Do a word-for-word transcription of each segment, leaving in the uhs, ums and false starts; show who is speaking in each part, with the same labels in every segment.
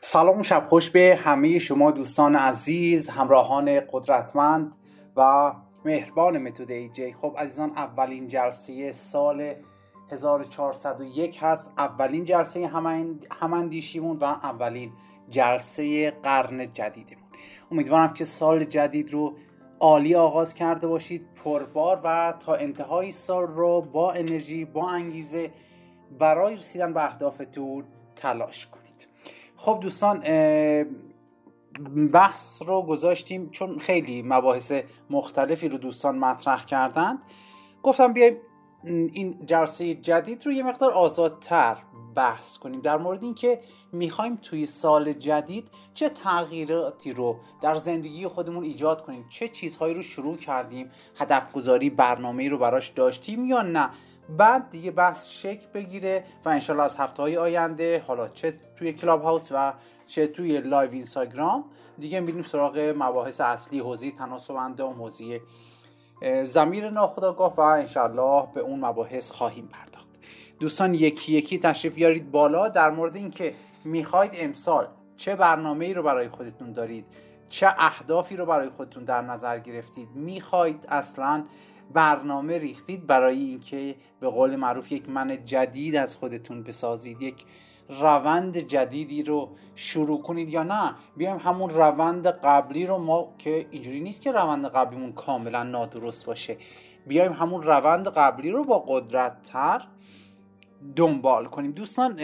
Speaker 1: سلام و شب خوش به همه شما دوستان عزیز، همراهان قدرتمند و مهربان متد ای جی. خب عزیزان، اولین جلسه سال هزار و چهارصد و یک هست، اولین جلسه هماندیشیمون و اولین جلسه قرن جدیدمون. امیدوارم که سال جدید رو عالی آغاز کرده باشید، پربار و تا انتهای سال رو با انرژی، با انگیزه برای رسیدن به اهدافتون تلاش کنید. خب دوستان، بحث رو گذاشتیم چون خیلی مباحث مختلفی رو دوستان مطرح کردند. گفتم بیایم این جلسه جدید رو یه مقدار آزادتر بحث کنیم در مورد این که میخوایم توی سال جدید چه تغییراتی رو در زندگی خودمون ایجاد کنیم، چه چیزهایی رو شروع کردیم، هدف گذاری برنامه‌ای رو براش داشتیم یا نه. بعد دیگه بحث شکل بگیره و انشالله از هفته‌های آینده، حالا چه توی کلاب هاوس و چه توی لایو اینستاگرام، دیگه میریم سراغ مباحث اصلی، حوزه تناسب اندام، حوزه ضمیر ناخودآگاه و انشالله به اون مباحث خواهیم پرداخت. دوستان یکی یکی تشریف بیارید بالا در مورد این که میخواید امسال چه برنامه‌ای رو برای خودتون دارید، چه اهدافی رو برای خودتون در نظر گرفتید، میخواید اصلاً برنامه ریختید برای اینکه به قول معروف یک من جدید از خودتون بسازید، یک روند جدیدی رو شروع کنید یا نه بیایم همون روند قبلی رو، ما که اینجوری نیست که روند قبلیمون کاملا نادرست باشه، بیایم همون روند قبلی رو با قدرت تر دنبال کنیم. دوستان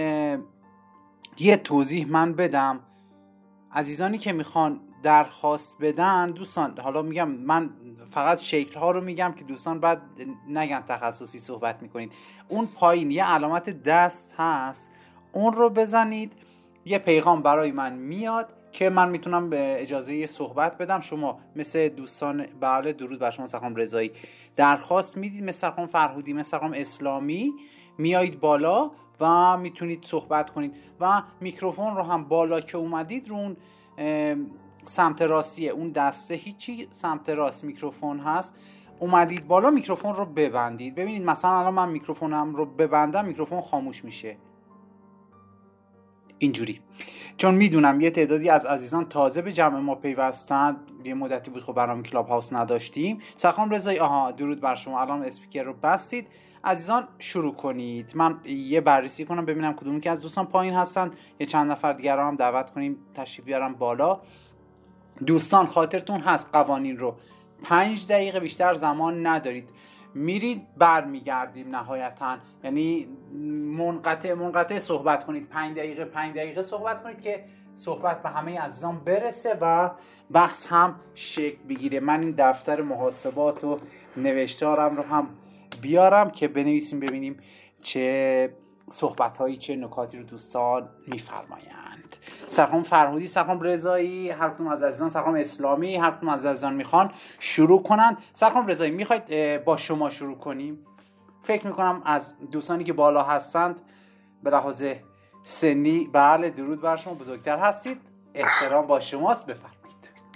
Speaker 1: یه توضیح من بدم، عزیزانی که میخوان درخواست بدن، دوستان حالا میگم من فقط شکل ها رو میگم که دوستان بعد نگن تخصصی صحبت میکنید. اون پایین یه علامت دست هست، اون رو بزنید، یه پیغام برای من میاد که من میتونم به اجازه صحبت بدم. شما مثل دوستان، بله درود بر شما سرخان رضایی، درخواست میدید مثل سرخان فرهودی، مثل سرخان اسلامی، میایید بالا و میتونید صحبت کنید و میکروفون رو هم بالا که اومدید رو اون سمت راستیه اون دسته، هیچی سمت راست میکروفون هست، اومدید بالا میکروفون رو ببندید. ببینید مثلا الان من میکروفونم رو ببندم میکروفون خاموش میشه اینجوری، چون میدونم یه تعدادی از عزیزان تازه به جمع ما پیوستن، یه مدتی بود خب برنامه کلاب هاوس نداشتیم. سرخان رضایی، آها درود بر شما، الان اسپیکر رو بستید. عزیزان شروع کنید، من یه بررسی کنم ببینم کدومی که از دوستان پایین هستن، یه چند نفر دیگر رو هم دعوت کنیم تشریف بیارم بالا. دوستان خاطرتون هست قوانین رو، پنج دقیقه بیشتر زمان ندارید، میرید برمیگردیم نهایتا، یعنی منقطع منقطع صحبت کنید، پنج دقیقه پنج دقیقه صحبت کنید که صحبت به همه عزیزان برسه و بحث هم شکل بگیره. من این دفتر محاسبات و نوشتارم رو هم بیارم که بنویسیم ببینیم چه صحبت هایی، چه نکاتی رو دوستان میفرمایند. سرخان فرهودی، سرخان رضایی، هر کدوم از عزیزان، سرخان اسلامی، هر کدوم از عزیزان میخوان شروع کنند. سرخان رضایی میخواید با شما شروع کنیم؟ فکر میکنم از دوستانی که بالا هستند به لحاظ سنی، بله درود بر شما، بزرگتر هستید، احترام با شماست، بفرمایید.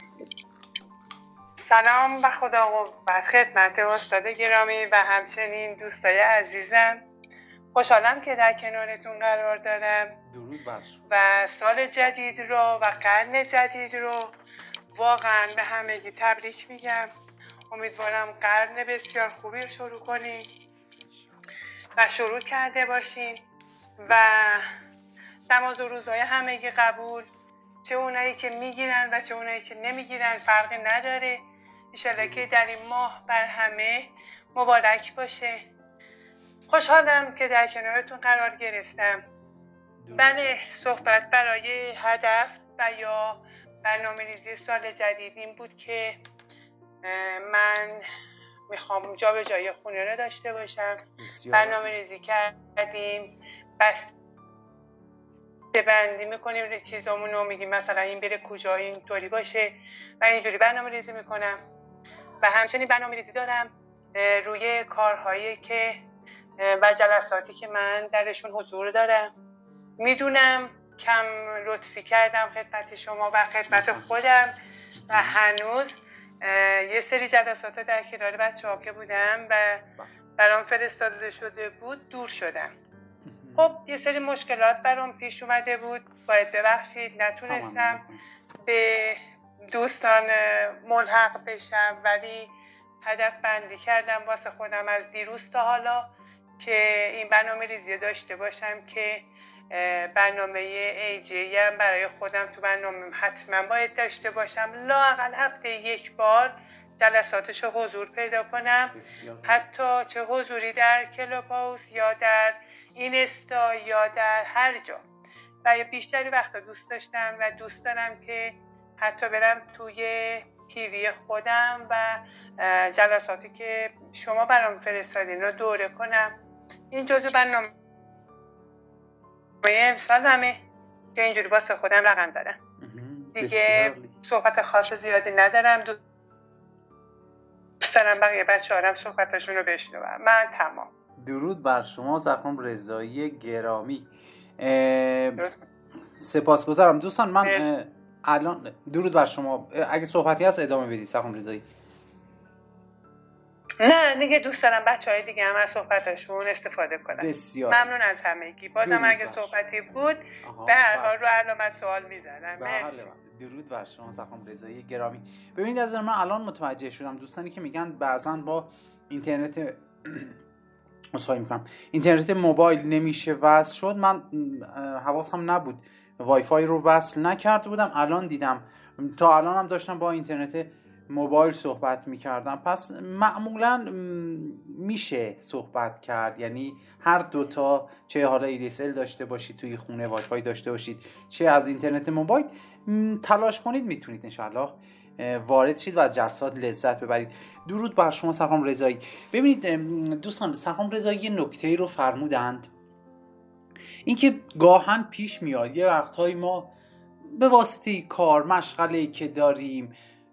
Speaker 2: سلام و خدا قوت خدمت استاد گرامی و همچنین دوستای عزیزم. خوشحالم که در کنارتون قرار دارم.
Speaker 1: درود بر شما.
Speaker 2: و سال جدید رو و قرن جدید رو واقعا به همگی تبریک میگم. امیدوارم قرن بسیار خوبی رو شروع کنیم و شروع کرده باشین و نماز و روزهای همگی قبول، چه اونایی که میگیرن و چه اونایی که نمیگیرن فرقی نداره. انشالله که در این ماه بر همه مبارک باشه. خوشحالم که در کنارتون قرار گرفتم. بله، صحبت برای هدف و یا برنامه‌ریزی سال جدید این بود که من میخوام جا به جای خونه رو داشته باشم. برنامه‌ریزی کردیم، بسته بندی میکنیم چیزامون رو، میگیم مثلا این بره کجا، این طوری باشه و اینجوری برنامه‌ریزی میکنم. و همچنین برنامه‌ریزی دارم روی کارهایی که و جلساتی که من درشون حضور دارم. میدونم کم لطفی کردم خدمت شما و خدمت خودم و هنوز یه سری جلسات در کنار بچه‌ها که بودم و برام فرستاده شده بود دور شدم. خب یه سری مشکلات برام پیش اومده بود، باید ببخشید نتونستم به دوستان ملحق بشم، ولی هدف بندی کردم واسه خودم از دیروز تا حالا که این برنامه ریزی داشته باشم که برنامه ایجی هم برای خودم تو برنامه حتما باید داشته باشم، لااقل هفته یک بار جلساتش حضور پیدا کنم، حتی چه حضوری در کلاب هاوس یا در اینستا یا در هر جا. و بیشتری وقتا دوست داشتم و دوست دارم که حتی برم توی تیوی خودم و جلساتی که شما برام فرستادین رو دوره کنم. این جزو برنامه امسال همه که اینجوری واسه خودم رقم زدم دیگه. صحبت خاص زیادی ندارم، دوست دارم بقیه بچه هارم صحبتشون رو بشنوم. من تمام.
Speaker 1: درود بر شما زخم رضایی گرامی. سپاسگزارم دوستان. من الان درود بر شما. اگه صحبتی هست ادامه بدید زخم رضایی.
Speaker 2: نه دیگه دوست دارم بچه های دیگه هم از صحبتشون استفاده کنم.
Speaker 1: بسیار
Speaker 2: ممنون از همگی. بازم اگه صحبتی بود به هر حال رو علامت سوال میزنم.
Speaker 1: بله درود بر شما زخم رضایی گرامی. ببینید از من الان متوجه شدم دوستانی که میگن بعضا با اینترنت مصاحبه میکنم اینترنت موبایل نمیشه وصل شد. من حواسم نبود وای فای رو وصل نکرده بودم، الان دیدم. تا الان هم داشتم با اینترنت موبایل صحبت میکردم، پس معمولا میشه صحبت کرد. یعنی هر دوتا، چه حالا ای دی اس ال داشته باشید توی خونه، وای فای داشته باشید، چه از اینترنت موبایل، تلاش کنید میتونید انشاءالله وارد شید و از جلسات لذت ببرید. درود بر شما سرخان رضایی. ببینید دوستان، سرخان رضایی یه نکته رو فرمودند، اینکه گاهن پیش میاد یه وقتایی ما به واسطه کار مشغله‌ای که داریم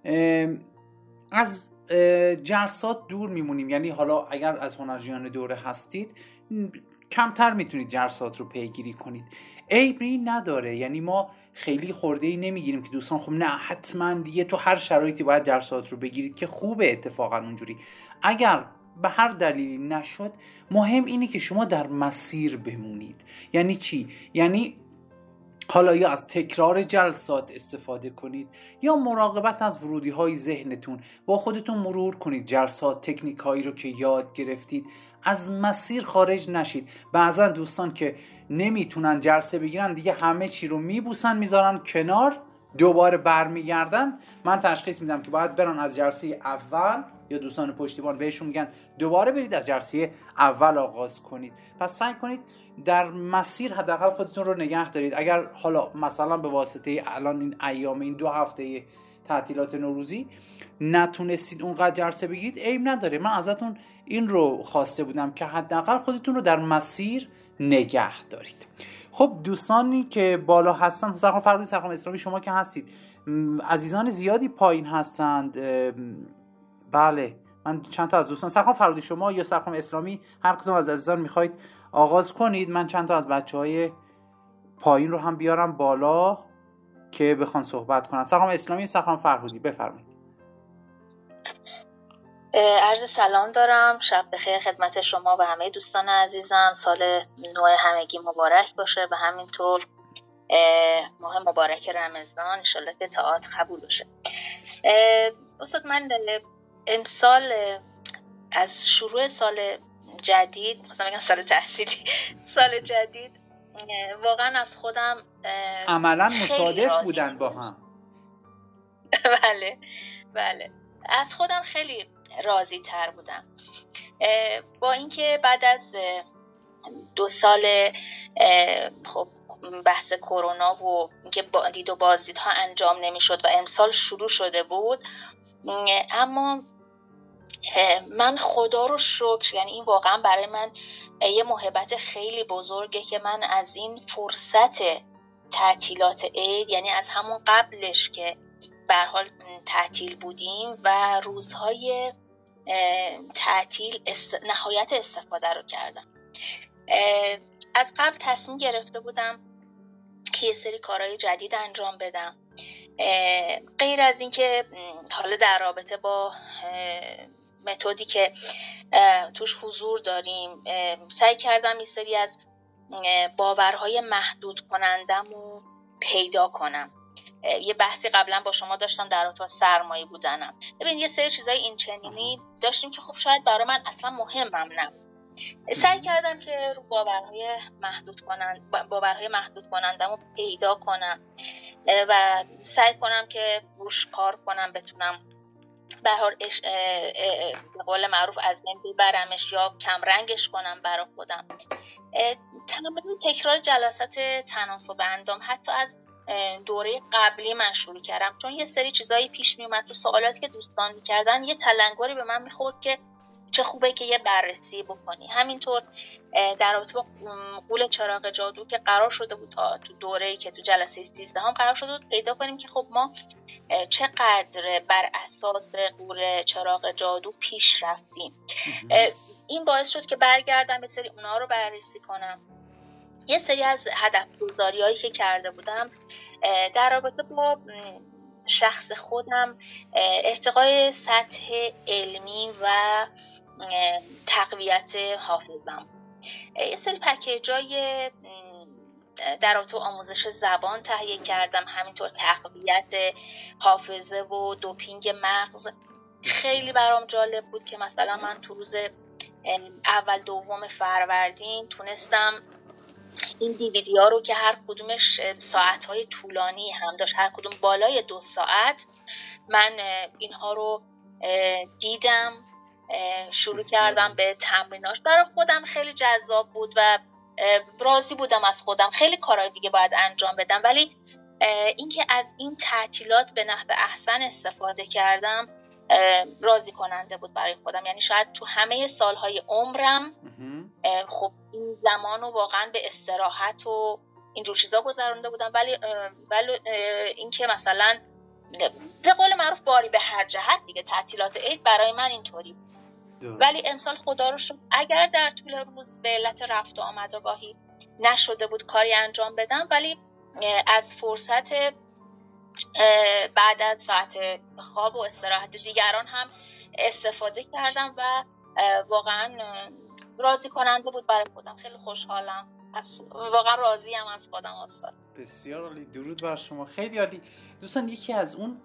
Speaker 1: از جلسات دور میمونیم. یعنی حالا اگر از هنرجویان دوره هستید کمتر میتونید جلسات رو پیگیری کنید، عیبی نداره. یعنی ما خیلی خورده‌ای نمیگیریم که دوستان خب نه حتما دیگه تو هر شرایطی باید جلسات رو بگیرید، که خوبه اتفاقا اونجوری. اگر به هر دلیلی نشد، مهم اینه که شما در مسیر بمونید. یعنی چی؟ یعنی حالا یا از تکرار جلسات استفاده کنید یا مراقبت از ورودی های ذهنتون، با خودتون مرور کنید جلسات، تکنیک هایی رو که یاد گرفتید، از مسیر خارج نشید. بعضا دوستان که نمیتونن جلسه بگیرن دیگه همه چی رو میبوسن میذارن کنار، دوباره برمیگردن. من تشخیص میدم که باید برن از جلسه اول، یا دوستان پشتیبان بهشون میگن دوباره برید از جلسه اول آغاز کنید. پس سعی کنید در مسیر حداقل خودتون رو نگه دارید. اگر حالا مثلا به واسطه الان این ایام، این دو هفته تعطیلات نوروزی نتونستید اونقدر جلسه بگیرید، عیب نداره. من ازتون این رو خواسته بودم که حداقل خودتون رو در مسیر نگه دارید. خب دوستانی که بالا هستن، سرخان فرقی، سرخان اسلامی، شما که هستید، عزیزان زیادی پایین هستند. بله من چند تا از دوستان، سرخان فرودی شما یا سرخان اسلامی، هر کدوم از عزیزان میخواید آغاز کنید. من چند تا از بچهای پایین رو هم بیارم بالا که بخوان صحبت کنن. سرخان اسلامی، سرخان فرودی، بفرمایید.
Speaker 3: عرض سلام دارم، شب بخیر خدمت شما و همه دوستان عزیزم. سال نو همگی مبارک باشه و همینطور ماه مبارک رمضان، انشالله که طاعات قبول بشه. استاد من امسال از شروع سال جدید، مثلا میگم سال تحصیلی، سال جدید واقعا از خودم
Speaker 1: عملا مصادف بودن با هم.
Speaker 3: بله بله از خودم خیلی راضی تر بودم، با اینکه بعد از دو سال خب بحث کرونا و اینکه دید و بازدیدها انجام نمیشد و امسال شروع شده بود، اما من خدا رو شکر، یعنی این واقعا برای من یه محبت خیلی بزرگه که من از این فرصت تعطیلات عید، یعنی از همون قبلش که به هر حال تعطیل بودیم و روزهای تعطیل است... نهایت استفاده رو کردم. از قبل تصمیم گرفته بودم که یه سری کارهای جدید انجام بدم، غیر از این که حالا در رابطه با متدی که توش حضور داریم سعی کردم یه سری از باورهای محدود کنندم رو پیدا کنم. یه بحثی قبلا با شما داشتم در رابطه با سرمایه بودنم. ببین یه سری چیزای این چنینی داشتیم که خب شاید برای من اصلا مهمم نبود. سعی کردم که رو باورهای محدود کنند باورهای محدود کنندم رو پیدا کنم و سعی کنم که روش کار کنم، بتونم به هر حال به قول معروف از بین ببرمش یا کم رنگش کنم برای خودم. تمام تکرار جلسات تناسب اندام حتی از دوره قبلی من شروع کردم، چون یه سری چیزایی پیش می اومد تو سوالاتی که دوستان می‌کردن، یه تلنگری به من می‌خورد که چه خوبه که یه بررسی بکنی. همینطور در رابطه با غول چراغ جادو که قرار شده بود تا تو دوره‌ای که تو جلسه سیزده هم قرار شده بود پیدا کنیم که خب ما چقدر بر اساس غول چراغ جادو پیش رفتیم. این باعث شد که برگردم به سری اونها رو بررسی کنم. یه سری از هدف‌گذاری‌هایی که کرده بودم در رابطه با شخص خودم، ارتقای سطح علمی و تقویت حافظم، یه سری پکیجای در رابطه با آموزش زبان تهیه کردم، همینطور تقویت حافظه و دوپینگ مغز. خیلی برام جالب بود که مثلا من تو روز اول دوم فروردین تونستم این دیویدی ها رو که هر کدومش ساعتهای طولانی هم داشت، هر کدوم بالای دو ساعت، من اینها رو دیدم، شروع کردم به تمریناش. برای خودم خیلی جذاب بود و راضی بودم از خودم. خیلی کارهای دیگه باید انجام بدم، ولی اینکه از این تعطیلات به نحو احسن استفاده کردم راضی کننده بود برای خودم. یعنی شاید تو همه سالهای عمرم خب این زمان رو واقعا به استراحت و اینجور چیزا گذرونده بودم، ولی ولی اینکه مثلا به قول معروف باری به هر جهت دیگه تعطیلات عید برای من اینطوری بود. ولی امسال خدا رو شکر اگر در طول روز به علت رفت و آمدگاهی نشده بود کاری انجام بدم، ولی از فرصت بعد از ساعت خواب و استراحت دیگران هم استفاده کردم و واقعا راضی کننده بود برای خودم. خیلی خوشحالم، واقعا راضیم از خودم استاد.
Speaker 1: بسیار عالی، درود بر شما، خیلی عالی. دوستان یکی از اون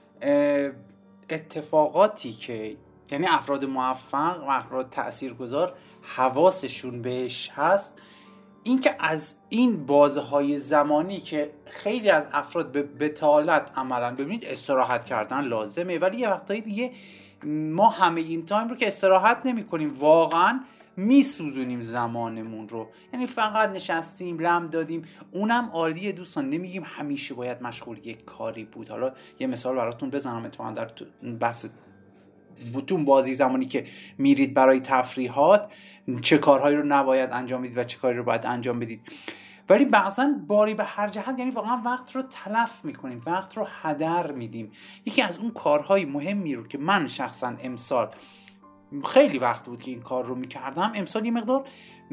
Speaker 1: اتفاقاتی که یعنی افراد موفق و افراد تاثیرگذار حواسشون بهش هست، این که از این بازهای زمانی که خیلی از افراد به بتالت عملا ببینید استراحت کردن لازمه، ولی یه وقتایی دیگه ما همه این تایم رو که استراحت نمی کنیم، واقعا میسوزونیم زمانمون رو، یعنی فقط نشستیم لم دادیم. اونم عالیه دوستان، نمیگیم همیشه باید مشغول یک کاری بود. حالا یه مثال براتون بزنم، اتفاقا در بحث بوتون بازی زمانی که میرید برای تفریحات چه کارهایی رو نباید انجام بدید و چه کاری رو باید انجام بدید، ولی بعضا باری به هر جهت یعنی واقعا وقت رو تلف میکنیم، وقت رو هدر میدیم. یکی از اون کارهای مهمی رو که من شخصا امسال خیلی وقت بود که این کار رو میکردم، امسال یه مقدار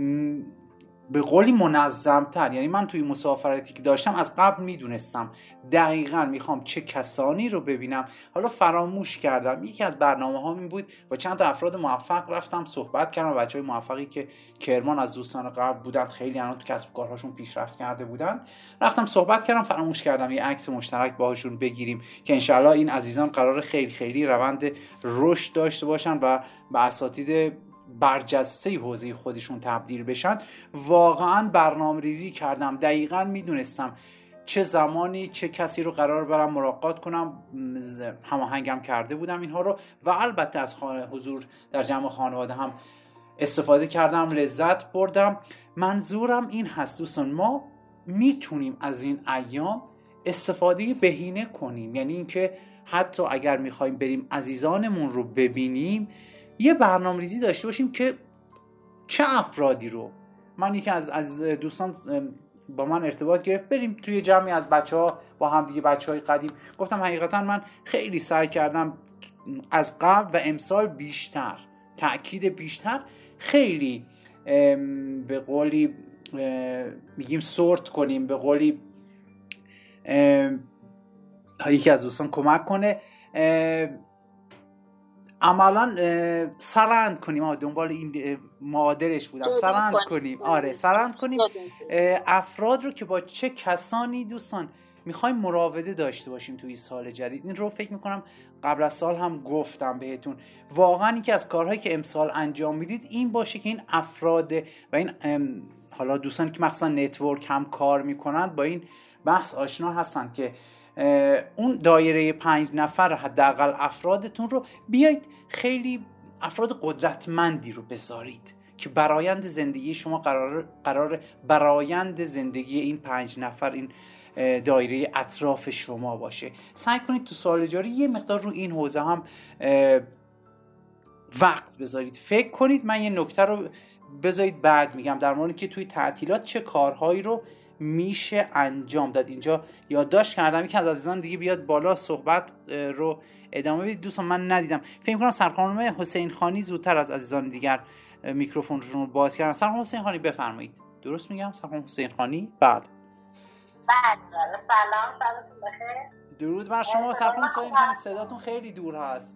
Speaker 1: به قولی منظم‌تر، یعنی من توی مسافرتی که داشتم از قبل میدونستم دقیقاً میخوام چه کسانی رو ببینم. حالا فراموش کردم. یکی از برنامه ها این بود با چند تا افراد موفق رفتم صحبت کردم، بچهای موفقی که کرمان از دوستان قبل بودن، خیلی الان تو کسب و کارهاشون پیشرفت کرده بودن، رفتم صحبت کردم. فراموش کردم یه عکس مشترک باهاشون بگیریم که انشالله این عزیزان قرار خیلی خیلی روند رشد داشته باشن و به اساتید برجسته حوزه خودشون تبدیل بشن. واقعا برنامه ریزی کردم، دقیقا میدونستم چه زمانی چه کسی رو قرار برم ملاقات کنم، هماهنگم کرده بودم اینها رو و البته از خانه حضور در جمع خانواده هم استفاده کردم، لذت بردم. منظورم این هست دوستان، ما میتونیم از این ایام استفاده بهینه کنیم، یعنی اینکه حتی اگر میخوایم بریم عزیزانمون رو ببینیم یه برنامه‌ریزی داشته باشیم که چه افرادی رو. من یکی از از دوستان با من ارتباط گرفت بریم توی جمعی از بچه‌ها با هم دیگه، بچه‌های قدیم. گفتم حقیقتا من خیلی سعی کردم از قبل و امسال بیشتر تأکید بیشتر خیلی به قولی میگیم سورت کنیم، به قولی یکی از دوستان کمک کنه، عملا سرند کنیم. آه دنبال این معادلش بودم، سرند کنیم. آره سرند کنیم افراد رو که با چه کسانی دوستان میخوایم مراوده داشته باشیم توی سال جدید. این رو فکر میکنم قبل از سال هم گفتم بهتون، واقعا یکی از کارهایی که امسال انجام میدید این باشه که این افراد و این حالا دوستان که مخصوصا نتورک هم کار میکنند با این بحث آشنا هستند که اون دایره پنج نفر حداقل افرادتون رو بیایید خیلی افراد قدرتمندی رو بذارید که برایند زندگی شما قرار قرار برایند زندگی این پنج نفر این دایره اطراف شما باشه. سعی کنید تو سال جاری یه مقدار رو این حوزه هم وقت بذارید، فکر کنید. من یه نکته رو بذارید بعد میگم در مورد که توی تعطیلات چه کارهایی رو میشه انجام داد. اینجا یادداشت کردم، یکی از عزیزان دیگه بیاد بالا صحبت رو ادامه بدید. دوستان من ندیدم، فکر کنم سرخانم حسین خانی زودتر از عزیزان دیگر میکروفونشون رو باز کردن. سرخانم حسین خانی بفرمایید. درست میگم سرخانم حسین خانی؟ بله.
Speaker 4: بله سلام، سلامتون بخیر.
Speaker 1: درود بر شما سرخانم حسین خانی، صداتون خیلی دور هست.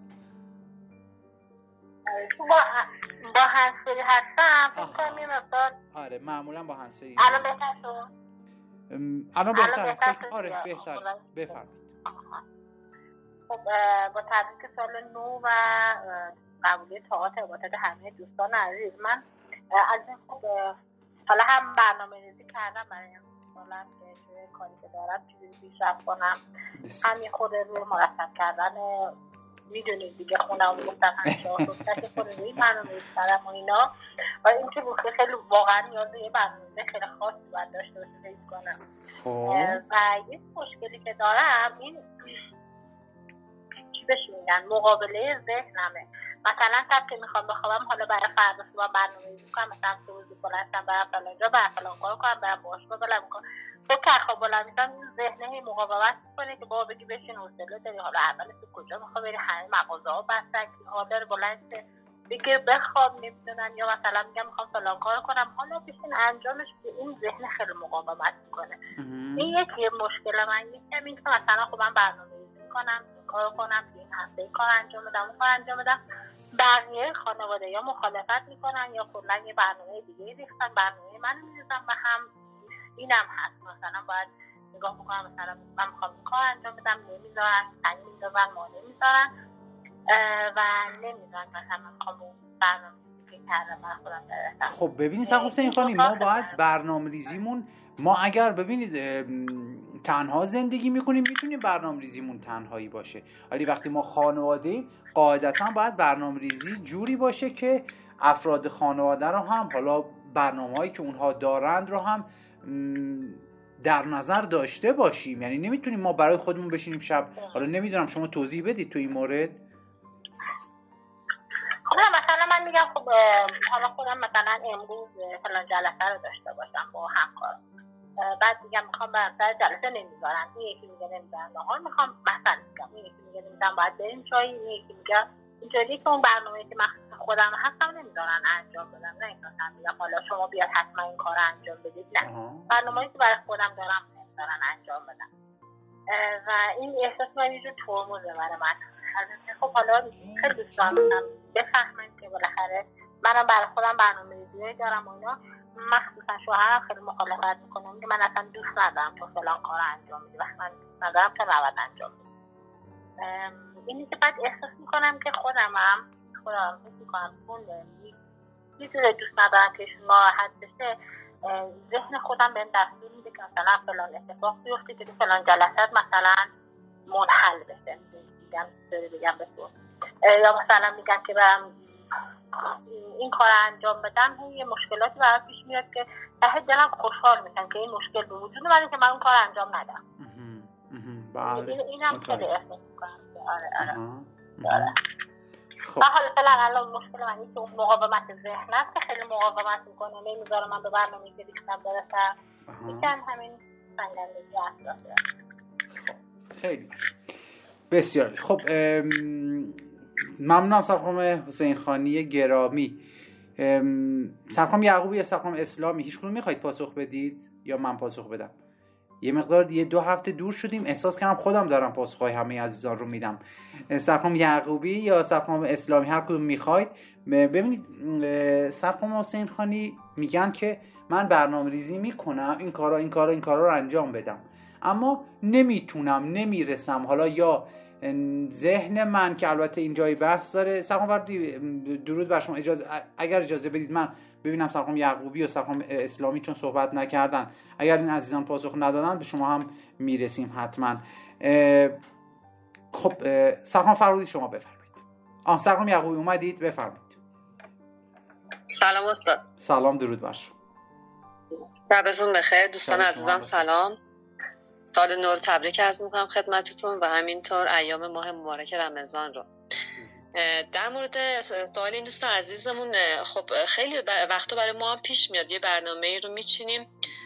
Speaker 4: با با هنسفری هستم فکر کنم یه مقدار.
Speaker 1: آره معمولا با هنسفری.
Speaker 4: الان بهتر شد؟
Speaker 1: الان بهتره فکر. آره بهتر بفرمایید.
Speaker 4: خب با تبریک سال نو و قبولی طاعات عبادت همه دوستان عزیز، من از این خب حالا هم برنامه ریزی کردم برای این سالم که توی کاری که دارم چیزی پیشرفت کنم، همین خود روی مرتب کردن میدونید دیگه خونه هم گفتم همیشه آسوستت خود روی برنامه ریزی کردم و اینا، و این که خیلی واقعا نیاز یه برنامه خیلی خاصی باید داشته باشه ریز کنم. و یه مشکلی که دارم این چی بهش میگن مقابله ذهنمه. مثلا شب که میخوام بخوابم حالا برای فردا صبح برنامه ریزی کنم، مثلا صبح بلندم برم فلان جا برم فلان کار کنم برم باشگاه بلند کنم، تو که خواب بلند میشم این ذهنه مقاومت میکنه که بابا بگی بشین حوصله داری، حالا اول تو کجا میخوای بری، همه مغازه‌ها بستن، آدر بلند بگه بخواب نمیدونن، یا مثلا میگم میخوام فلان کار کنم حالا بشین انجامش، به این ذهن خیلی مقاومت میکنه. این یکی مشکل من یکم این که مثلا خب من برنامه‌ریزی میکنم کار کنم این هفته کار انجام بدم اون کار انجام بدم، بقیه خانواده یا مخالفت میکنن یا کلا یه برنامه دیگه ریختن برنامه منو میریزن به هم. اینم هست مثلا باید نگاه بکنم مثلا من میخوام کار انجام بدم نمیذارن، تنگ میذارن، مانع میذارن و نمیذارن مثلا من میخوام برنامه که کردم من خودم برسم.
Speaker 1: خب ببینید سرخانم حسین خانی ما باید برنامه ریزیمون، ما اگر ببینید تنها زندگی میکنیم میتونیم برنامه ریزیمون تنهایی باشه، ولی وقتی ما خانواده ایم قاعدتا باید برنامه ریزی جوری باشه که افراد خانواده رو هم حالا برنامه‌هایی که اونها دارند رو هم در نظر داشته باشیم. یعنی نمیتونیم ما برای خودمون بشینیم شب، حالا نمیدونم شما توضیح بدید تو این مورد.
Speaker 4: خب مثلا من میگم خب حالا خودم مثلا امروز فلان جلسه رو داشته باشم با همکار، بعد میگم میخوام برم سر جلسه نمیذارن، این یکی میگه نمیذارن نهار میخوام مثلا میگم، این یکی میگه نمیذارن باید بریم چای، این یکی میگه اینجوری که اون برنامه‌ای که من خودم هستم نمیذارن انجام بدم. نه اینکه مثلا میگم حالا شما بیاد حتما این کارو انجام بدید، نه برنامه‌ای که برای خودم دارم نمیذارن انجام بدم و این احساس من یه جور ترمزه برای من. خب حالا خیلی دوست دارم بفهمن که بالاخره منم برای خودم برنامه‌ریزی دارم و اینا، مخصوصا شوهرم خیلی مخالفت میکنه، میگه من اصلا دوست ندارم تو فلان کار انجام بدی، وقتی من دوست ندارم تو نباید انجام بدی. اینی که بعد احساس میکنم که خودم هم خودم حس میکنم اون میدونه دوست ندارم که ایشون ناراحت بشه، ذهن خودم بهم دستور میده که مثلا فلان اتفاق بیفته که فلان جلسات مثلا منحل بشه، میگم سری بگم به تو، یا مثلا میگم که برم این کار انجام بدم، یه مشکلاتی برام پیش میاد که ته دلم خوشحال میشم که این مشکل به وجود اومده که من اون کار انجام ندم.
Speaker 1: بله
Speaker 4: اینم خیلی احساس میکنم. آره آره آره. خب حالا فعلا الان مشکل من اینه که اون مقاومت ذهن است که خیلی مقاومت میکنه، نمیذاره من به برنامه‌ای که ریختم برسم. یکم همین سنگندگی اطرافه.
Speaker 1: خیلی بسیار خب. ممنونم سرخانم حسین خانی گرامی. سرخانم یعقوبی یا سرخانم اسلامی هیچ کدوم میخواید پاسخ بدید یا من پاسخ بدم؟ یه مقدار یه دو هفته دور شدیم، احساس کردم خودم دارم پاسخهای همه عزیزان رو میدم. سرخانم یعقوبی یا سرخانم اسلامی، هر کدوم میخواید. ببینید سرخانم حسین خانی میگن که من برنامه ریزی میکنم این کارا این کارا این کارا رو انجام بدم، اما نمیتونم، نمیرسم. حالا یا ذهن من که البته این جای بحث داره. سرخانم وردی درود بر شما، اجازه اگر اجازه بدید من ببینم سرخانم یعقوبی و سرخانم اسلامی چون صحبت نکردن، اگر این عزیزان پاسخ ندادن به شما هم میرسیم حتما. خب سرخانم فرودی شما بفرمایید. آه سرخانم یعقوبی اومدید، بفرمایید.
Speaker 5: سلام استاد.
Speaker 1: سلام، درود بر شما.
Speaker 5: شبتون بخیر دوستان عزیزم. سلام، سال نو تبریک عرض میکنم خدمتتون و همینطور ایام ماه مبارک رمضان رو. در مورد سوال این دوست عزیزمون، خب خیلی وقتا برای ما هم پیش میاد یه برنامه رو میچینیم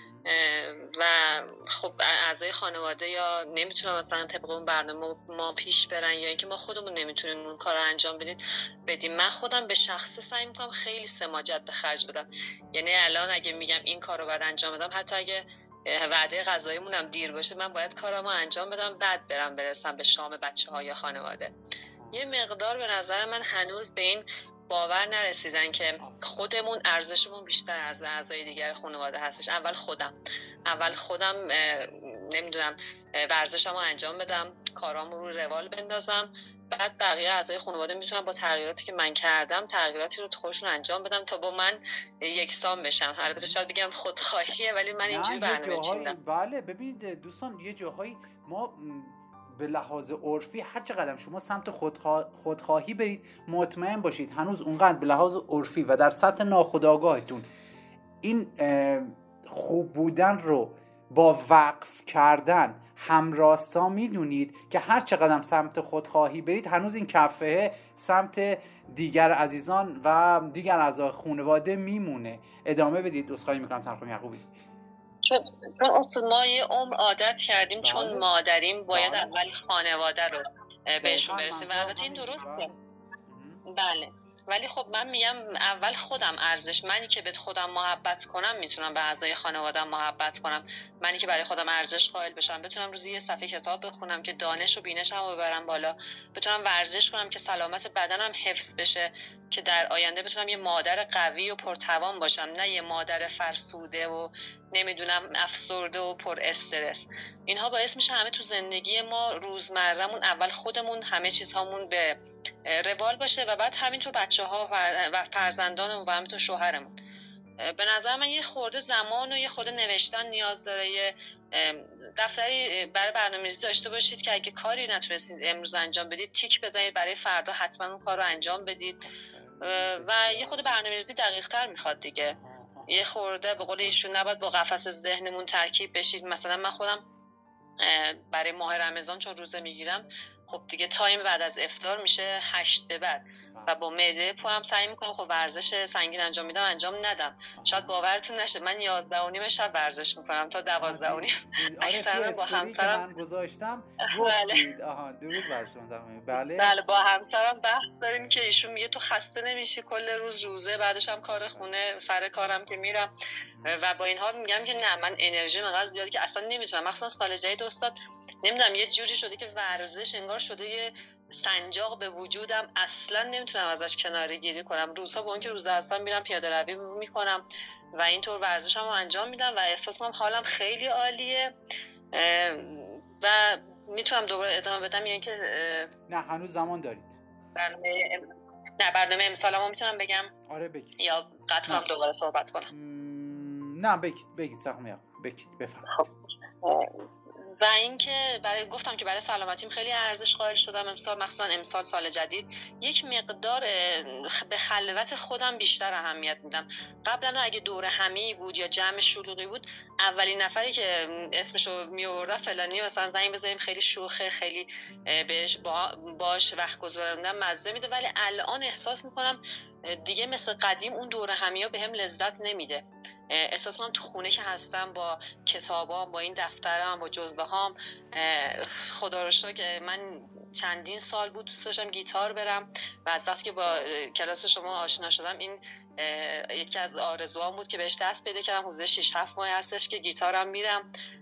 Speaker 5: و خب اعضای خانواده یا نمیتونن مثلا طبق اون برنامه ما پیش برن یا اینکه ما خودمون نمیتونیم اون کار رو انجام بدیم بدیم. من خودم به شخصه سعی میکنم خیلی سماجت به خرج بدم. یعنی الان اگه میگم این کار رو باید انجام بدم، حتی اگه وعده غذاییمون هم دیر باشه، من باید کارامو انجام بدم بعد برم برسم به شام بچه‌ها یا خانواده. یه مقدار به نظر من هنوز به این باور نرسیدن که خودمون ارزشمون بیشتر از اعضای دیگر خانواده هستش. اول خودم اول خودم نمیدونم ورزشمو انجام بدم، کارامو رو روال بندازم، بعد بقیه اعضای خانواده میتونن با تغییراتی که من کردم تغییراتی رو خودشون انجام بدم تا با من یکسان بشن. البته شاید بگم خودخواهیه ولی من اینجوری برنامه چیدم.
Speaker 1: بله ببینید دوستان، یه جاهایی ما به لحاظ عرفی هر چقدر شما سمت خودخواه... خودخواهی برید، مطمئن باشید هنوز اونقدر به لحاظ عرفی و در سطح ناخودآگاهتون این خوب بودن رو با وقف کردن همراستا میدونید که هر چقدر سمت خودخواهی برید هنوز این کفه سمت دیگر عزیزان و دیگر اعضای خانواده میمونه. ادامه بدید. عذرخواهی میکنم سرخانم یعقوبی.
Speaker 5: چون اصلا ما یه عمر عادت کردیم بله. چون مادریم باید بله. اول خانواده رو بهشون برسیم و البته این درسته. بله ولی خب من میگم اول خودم ارزش، منی که به خودم محبت کنم میتونم به اعضای خانواده‌ام محبت کنم. منی که برای خودم ارزش قائل بشم، بتونم روزی یه صفحه کتاب بخونم که دانش و بینشم رو ببرم بالا، بتونم ورزش کنم که سلامت بدنم حفظ بشه، که در آینده بتونم یه مادر قوی و پرتوان باشم، نه یه مادر فرسوده و نمیدونم افسرده و پر استرس. اینها باعث میشه همه تو زندگی ما روزمرهمون اول خودمون همه چیزهامون به روال باشه و بعد همینطور بچه‌ها و فرزندانمون و همینطور شوهرمون. به نظر من یه خورده زمان و یه خورده نوشتن نیاز داره. یه دفتری برای برنامه‌ریزی داشته باشید که اگه کاری نتونستید امروز انجام بدید تیک بزنید برای فردا حتما اون کار رو انجام بدید و یه خورده برنامه‌ریزی دقیق‌تر میخواد دیگه. یه خورده به قول ایشون نباید با قفس ذهنمون ترکیب بشید. مثلا من خودم برای ماه رمضان چون روزه میگیرم، خب دیگه تایم بعد از افطار میشه هشت به بعد و با معده پرم سعی میکنم خب ورزش سنگین انجام میدم انجام ندم. شاید باورتون نشه من یازده و نیم شب ورزش میکنم تا دوازده و نیم. اکثرا با همسرم
Speaker 1: من گذاشتم گفتید آها درود بر شما. بله
Speaker 5: بله با همسرم بحث داریم که ایشون میگه تو خسته نمیشی کل روز روزه، بعدش هم کار خونه سر کارم که میرم و با این حال میگم که نه من انرژی مقدار زیاده که اصلا نمیتونم. مثلا سال جدید استاد نمیدونم یه جوری شده که ورزش انگار شده یه سنجاق به وجودم، اصلا نمیتونم ازش کناره گیری کنم. روزها با اون که روزه هستم میرم پیاده روی میکنم و اینطور ورزشم رو انجام میدم و احساس میکنم حالم خیلی عالیه و میتونم دوباره ادامه بدم. یعنی که
Speaker 1: نه هنوز زمان دارید.
Speaker 5: برنامه نه برنامه امسالمو میتونم بگم؟
Speaker 1: آره بگید.
Speaker 5: یا قطع کنم دوباره صحبت کنم؟
Speaker 1: م... نه بگید بگید سرخانم بگید بفرمایید.
Speaker 5: و اینکه برای گفتم که برای سلامتیم خیلی ارزش قائل شدم امسال، مخصوصا امسال سال جدید یک مقدار به خلوت خودم بیشتر اهمیت میدم. قبلا اگه دوره همی بود یا جمع شلوغی بود اولین نفری که اسمشو میآوردم فلانی مثلا زنگ بزنیم خیلی شوخه خیلی بهش باش وقت گذروندم مزه میده، ولی الان احساس میکنم دیگه مثل قدیم اون دوره همیا بهم لذت نمیده. احساس کنم تو خونه که هستم با کتابام با این دفترم با جزوه هام، خدا رو شکر که من چندین سال بود دوست داشتم گیتار برم و از وقتی که با کلاس شما آشنا شدم این یکی از آرزوام بود که بهش دست پیدا کردم. حدود شش هفت ماه هستش که گیتارم میرم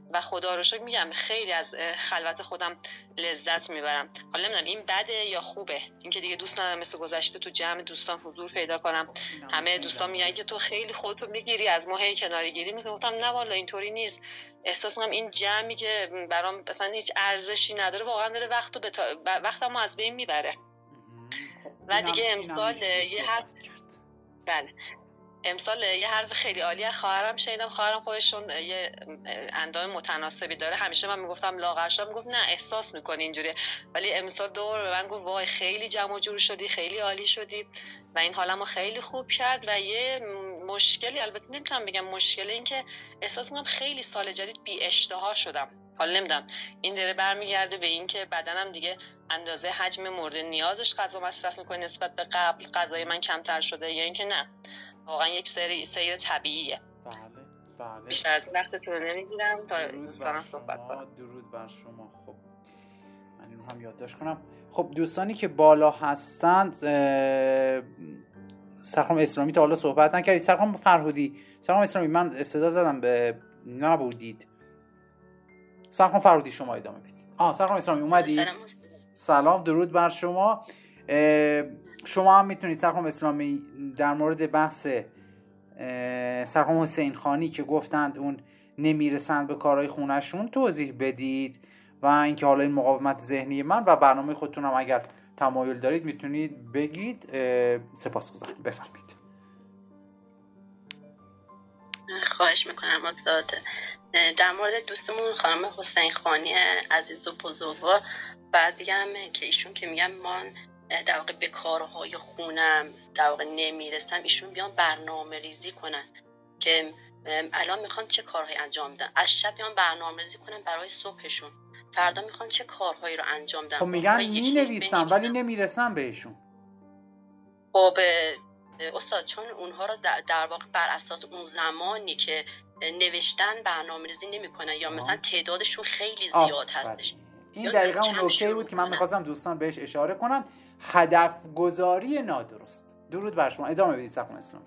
Speaker 5: و خدا رو شکر میگم خیلی از خلوت خودم لذت میبرم. حالا نمیدونم این بده یا خوبه، اینکه دیگه دوست ندارم مثل گذشته تو جمع دوستان حضور پیدا کنم. همه دوستان میگن که تو خیلی خودتو میگیری از ما، هی کناری گیری میکنی. گفتم نه والا اینطوری نیست. احساس میکنم این جمعی که برام مثلا هیچ ارزشی نداره واقعا داره وقتو بتا... وقتمو از بین میبره. و دیگه امسال یه حرف بله امسال یه حرف خیلی عالی از خواهرم شنیدم. خواهرم خودشون یه اندام متناسبی داره. همیشه من میگفتم لاغر شدم، میگفت نه احساس میکنی اینجوری، ولی امسال دور به من گفت وای خیلی جمع و جور شدی، خیلی عالی شدی و این حالمو خیلی خوب کرد. و یه مشکلی، البته نمیتونم بگم مشکل، این که احساس میکنم خیلی سال جدید بی اشتها شدم. حالا نمیدونم این داره برمیگرده به این که بدنم دیگه اندازه حجم مورد نیازش غذا مصرف میکنه نسبت به قبل، غذای من کمتر شده، یا اینکه نه واقعا یک سری سیر طبیعیه.
Speaker 1: بله بله.
Speaker 5: بیشتر از وقتتون نمیگیرم تا دوستانم صحبت کنم.
Speaker 1: درود بر شما. خب من اینو هم یادداشت کنم. خب دوستانی که بالا هستند، سرخانم اسلامی تا حالا صحبت نکردید. سرخانم فرهودی، سرخانم اسلامی من صدا زدم به نبودید. سرخانم فرهودی شما ادامه بدید. آه سرخانم اسلامی اومدید. سلام درود بر شما. شما هم میتونید سرخانم اسلامی در مورد بحث سرخانم حسین خانی که گفتند اون نمیرسند به کارهای خونهشون توضیح بدید و اینکه حالا این مقاومت ذهنی من و برنامه خودتون هم اگر تمایل دارید میتونید بگید. سپاسگزارم، بفرمایید.
Speaker 6: خواهش میکنم استاد. در مورد دوستمون خانم حسین خانی عزیز و بزرگوار بعد بگم که ایشون که میگم من در واقع به کارهای خونم در واقع نمیرسم، ایشون بیان برنامه ریزی کنن که الان میخوان چه کارهایی انجام بدن، از شب بیان برنامه ریزی کنن برای صبحشون، فردا میخوان چه کارهایی رو انجام بدن.
Speaker 1: خب میگن مینویسن ولی نمیرسن بهشون.
Speaker 6: خب استاد چون اونها رو در واقع بر اساس اون زمانی که نوشتن برنامه ریزی نمیکنن یا مثلا تعدادشون خیلی زیاد هستش.
Speaker 1: این دقیقا اون نکته بود که من میخواستم دوستان بهش اشاره کنم، هدف گذاری نادرست. درود بر شما، ادامه بدید سرخانم اسلامی.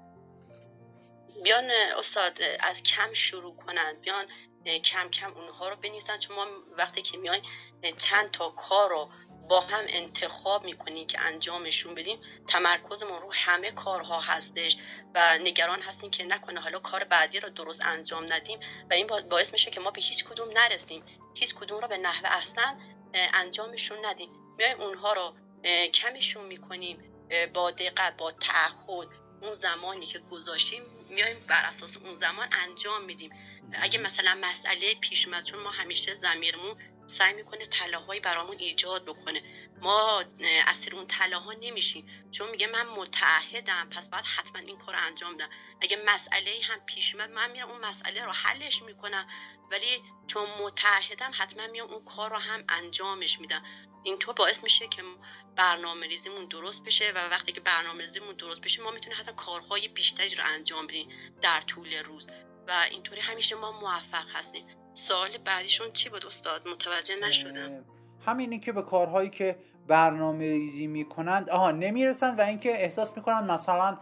Speaker 6: بیان استاد از کم شروع کنن، بیان کم کم اونها رو بنویسن، چون ما وقتی که میایم چند تا کار رو با هم انتخاب میکنیم که انجامشون بدیم، تمرکزمون رو همه کارها هستش و نگران هستیم که نکنه حالا کار بعدی رو درست انجام ندیم و این باعث میشه که ما به هیچ کدوم نرسیم، هیچ کدوم رو به نحو احسن انجامشون ندیم. میایم اونها رو کمشون میکنیم با دقت، با تعهد، اون زمانی که گذاشتیم میایم بر اساس اون زمان انجام میدیم. اگه مثلا مسئله پیش اومد، چون ما همیشه ضمیرمون سعی میکنه تلاهایی برامون ایجاد بکنه، ما اسیر اون تلاها نمیشیم، چون میگه من متعهدم پس باید حتما این کار رو انجام بدم. اگه مسئله هم پیش اومد من میرم اون مسئله رو حلش میکنم، ولی چون متعهدم حتما میام اون کار رو هم انجامش میدم. اینطور باعث میشه که برنامه ریزیمون درست بشه و وقتی که برنامه ریزیمون درست بشه ما میتونیم حتی کارهای بیشتری رو انجام بدیم در طول روز و اینطوری همیشه ما موفق هستیم. سوال بعدیشون چی بود استاد؟ متوجه نشدم.
Speaker 1: همینی که به کارهایی که برنامه ریزی میکنند آها نمیرسند و اینکه احساس میکنند مثلا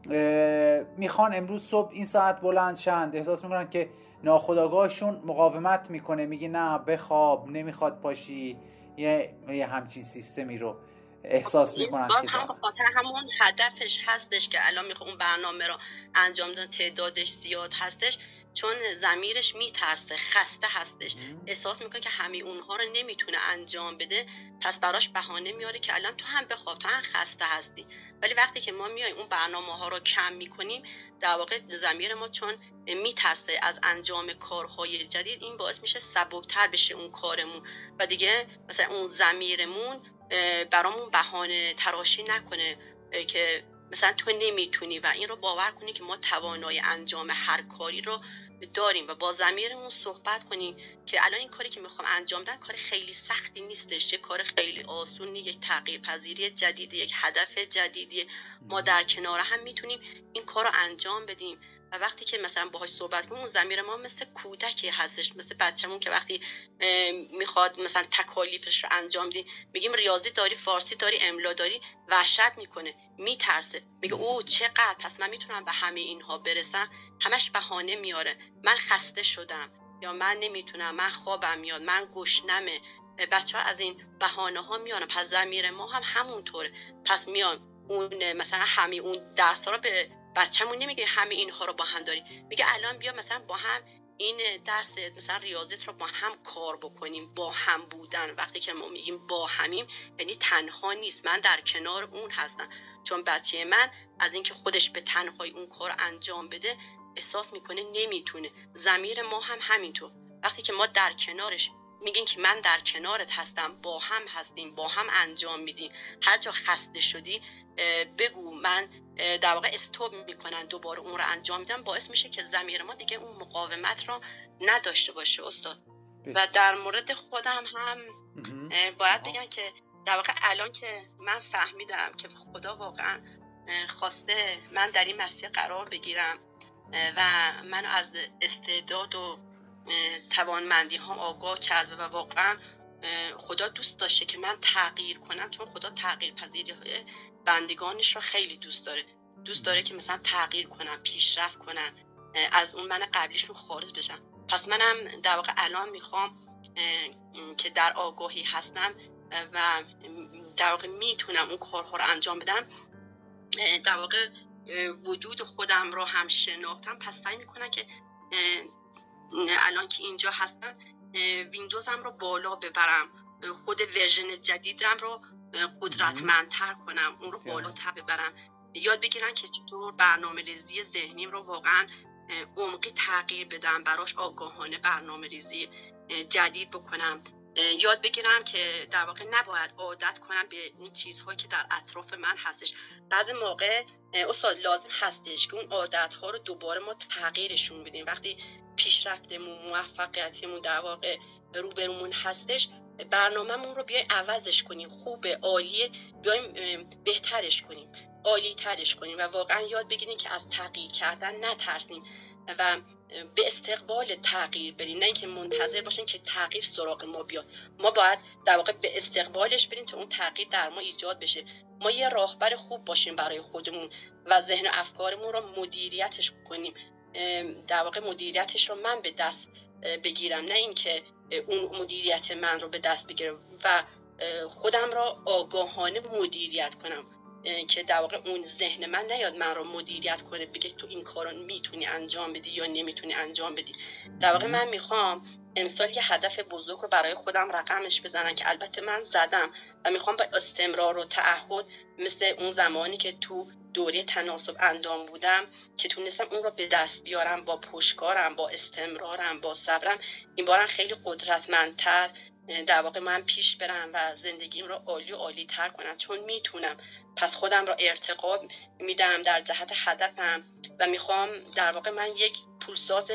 Speaker 1: میخوان امروز صبح این ساعت بلند شند، احساس میکنند که ناخودآگاهشون مقاومت میکنه، میگه نه بخواب، نمیخواد پاشی، یه, یه همچین سیستمی رو احساس میکنن
Speaker 6: که هم خاطر همون هدفش هستش که الان میخواد اون برنامه رو انجام بدن، تعدادش زیاد هستش، چون ضمیرش میترسه، خسته هستش، احساس میکنه که همه اونها رو نمیتونه انجام بده، پس براش بهانه میاره که الان تو هم بخواب، تو هم خسته هستی. ولی وقتی که ما میایم اون برنامه ها رو کم میکنیم، در واقع ضمیر ما چون میترسه از انجام کارهای جدید، این باعث میشه سبکتر بشه اون کارمون و دیگه مثلا اون ضمیرمون برامون بهانه تراشی نکنه که مثلا تو نمیتونی و این رو باور کنی که ما توانایی انجام هر کاری رو داریم و با ضمیرمون صحبت کنیم که الان این کاری که میخوام انجام بدم کار خیلی سختی نیستش، یه کار خیلی آسونی، یک تغییر پذیری جدیدی، یک هدف جدیدی، ما در کنار هم میتونیم این کار رو انجام بدیم. و وقتی که مثلا باهاش صحبت کنیم، اون ضمیر ما مثل کودکی هستش، مثل بچه‌مون که وقتی میخواد مثلا تکالیفش رو انجام بدیم، میگیم ریاضی داری، فارسی داری، املا داری، وحشت میکنه، میترسه، میگه اوه چقدر، پس من میتونم به همه اینها برسم، همش بهانه میاره، من خسته شدم، یا من نمیتونم، من خوابم میاد، من گشنمه. بچه ها از این بهانه ها میانن. پس ضمیر ما هم همونطوره. پس میان اون مثلا همه اون درس ها رو به بچه‌مون نمیگه همه اینها رو با هم داری، میگه الان بیا مثلا با هم این درس مثلا ریاضیت رو با هم کار بکنیم. با هم بودن، وقتی که ما میگیم با همیم یعنی تنها نیست، من در کنار اون هستم. چون بچه من از اینکه خودش به تنهایی اون کار انجام بده احساس میکنه نمیتونه. ضمیر ما هم همینطور، وقتی که ما در کنارش میگین که من در کنارت هستم، با هم هستیم، با هم انجام میدیم، هر جا خسته شدی بگو، من در واقع استوب میکنن دوباره اون رو انجام میدم، باعث میشه که ضمیر ما دیگه اون مقاومت رو نداشته باشه استاد. و در مورد خودم هم باید بگم که در واقع الان که من فهمیدم که خدا واقعا خواسته من در این مسیر قرار بگیرم و منو از استعداد و توانمندی ها آگاه کرده و واقعا خدا دوست داشته که من تغییر کنم، چون خدا تغییر پذیری های بندگانش رو خیلی دوست داره. دوست داره که مثلا تغییر کنن، پیشرفت کنن، از اون من قبلیشون خارج بشن. پس منم در واقع الان میخوام که در آگاهی هستم و در واقع میتونم اون کارها رو انجام بدم، در واقع وجود خودم رو هم شناختم. پس سعی میکنم که الان که اینجا هستم ویندوزم رو بالا ببرم، خود ورژن جدیدم رو قدرتمندتر کنم، اون رو بالاتر ببرم، یاد بگیرم که چطور برنامه ریزی ذهنیم رو واقعا عمقی تغییر بدم، براش آگاهانه برنامه ریزی جدید بکنم، یاد بگیرم که در واقع نباید عادت کنم به اون چیزهایی که در اطراف من هستش. بعضی موقع استاد لازم هستش که اون عادتها رو دوباره ما تغییرشون بدیم. وقتی پیشرفتمون، موفقیتمون در واقع روبرومون هستش، برنامه‌مون رو بیایم عوضش کنیم، خوبه، عالیه، بیایم بهترش کنیم، عالی ترش کنیم و واقعا یاد بگیریم که از تغییر کردن نترسیم و به استقبال تغییر بریم، نه اینکه منتظر باشیم که تغییر سراغ ما بیاد. ما باید در واقع به استقبالش بریم تا اون تغییر در ما ایجاد بشه. ما یه راهبر خوب باشیم برای خودمون و ذهن و افکارمون رو مدیریتش کنیم، در واقع مدیریتش رو من به دست بگیرم، نه اینکه اون مدیریت من رو به دست بگیرم و خودم را آگاهانه مدیریت کنم که در واقع اون ذهن من نیاد من رو مدیریت کنه، بگه تو این کارو میتونی انجام بدی یا نمیتونی انجام بدی. در واقع من میخوام امسال یه هدف بزرگ رو برای خودم رقمش بزنم که البته من زدم و میخوام با استمرار و تعهد مثل اون زمانی که تو دوره تناسب اندام بودم که تونستم اون رو به دست بیارم، با پشتکارم، با استمرارم، با صبرم، این بارم خیلی قدرتمندتر در واقع من پیش برم و زندگیم رو عالی و عالی تر کنم، چون میتونم. پس خودم رو ارتقا میدم در جهت هدفم و میخوام در واقع من یک پولساز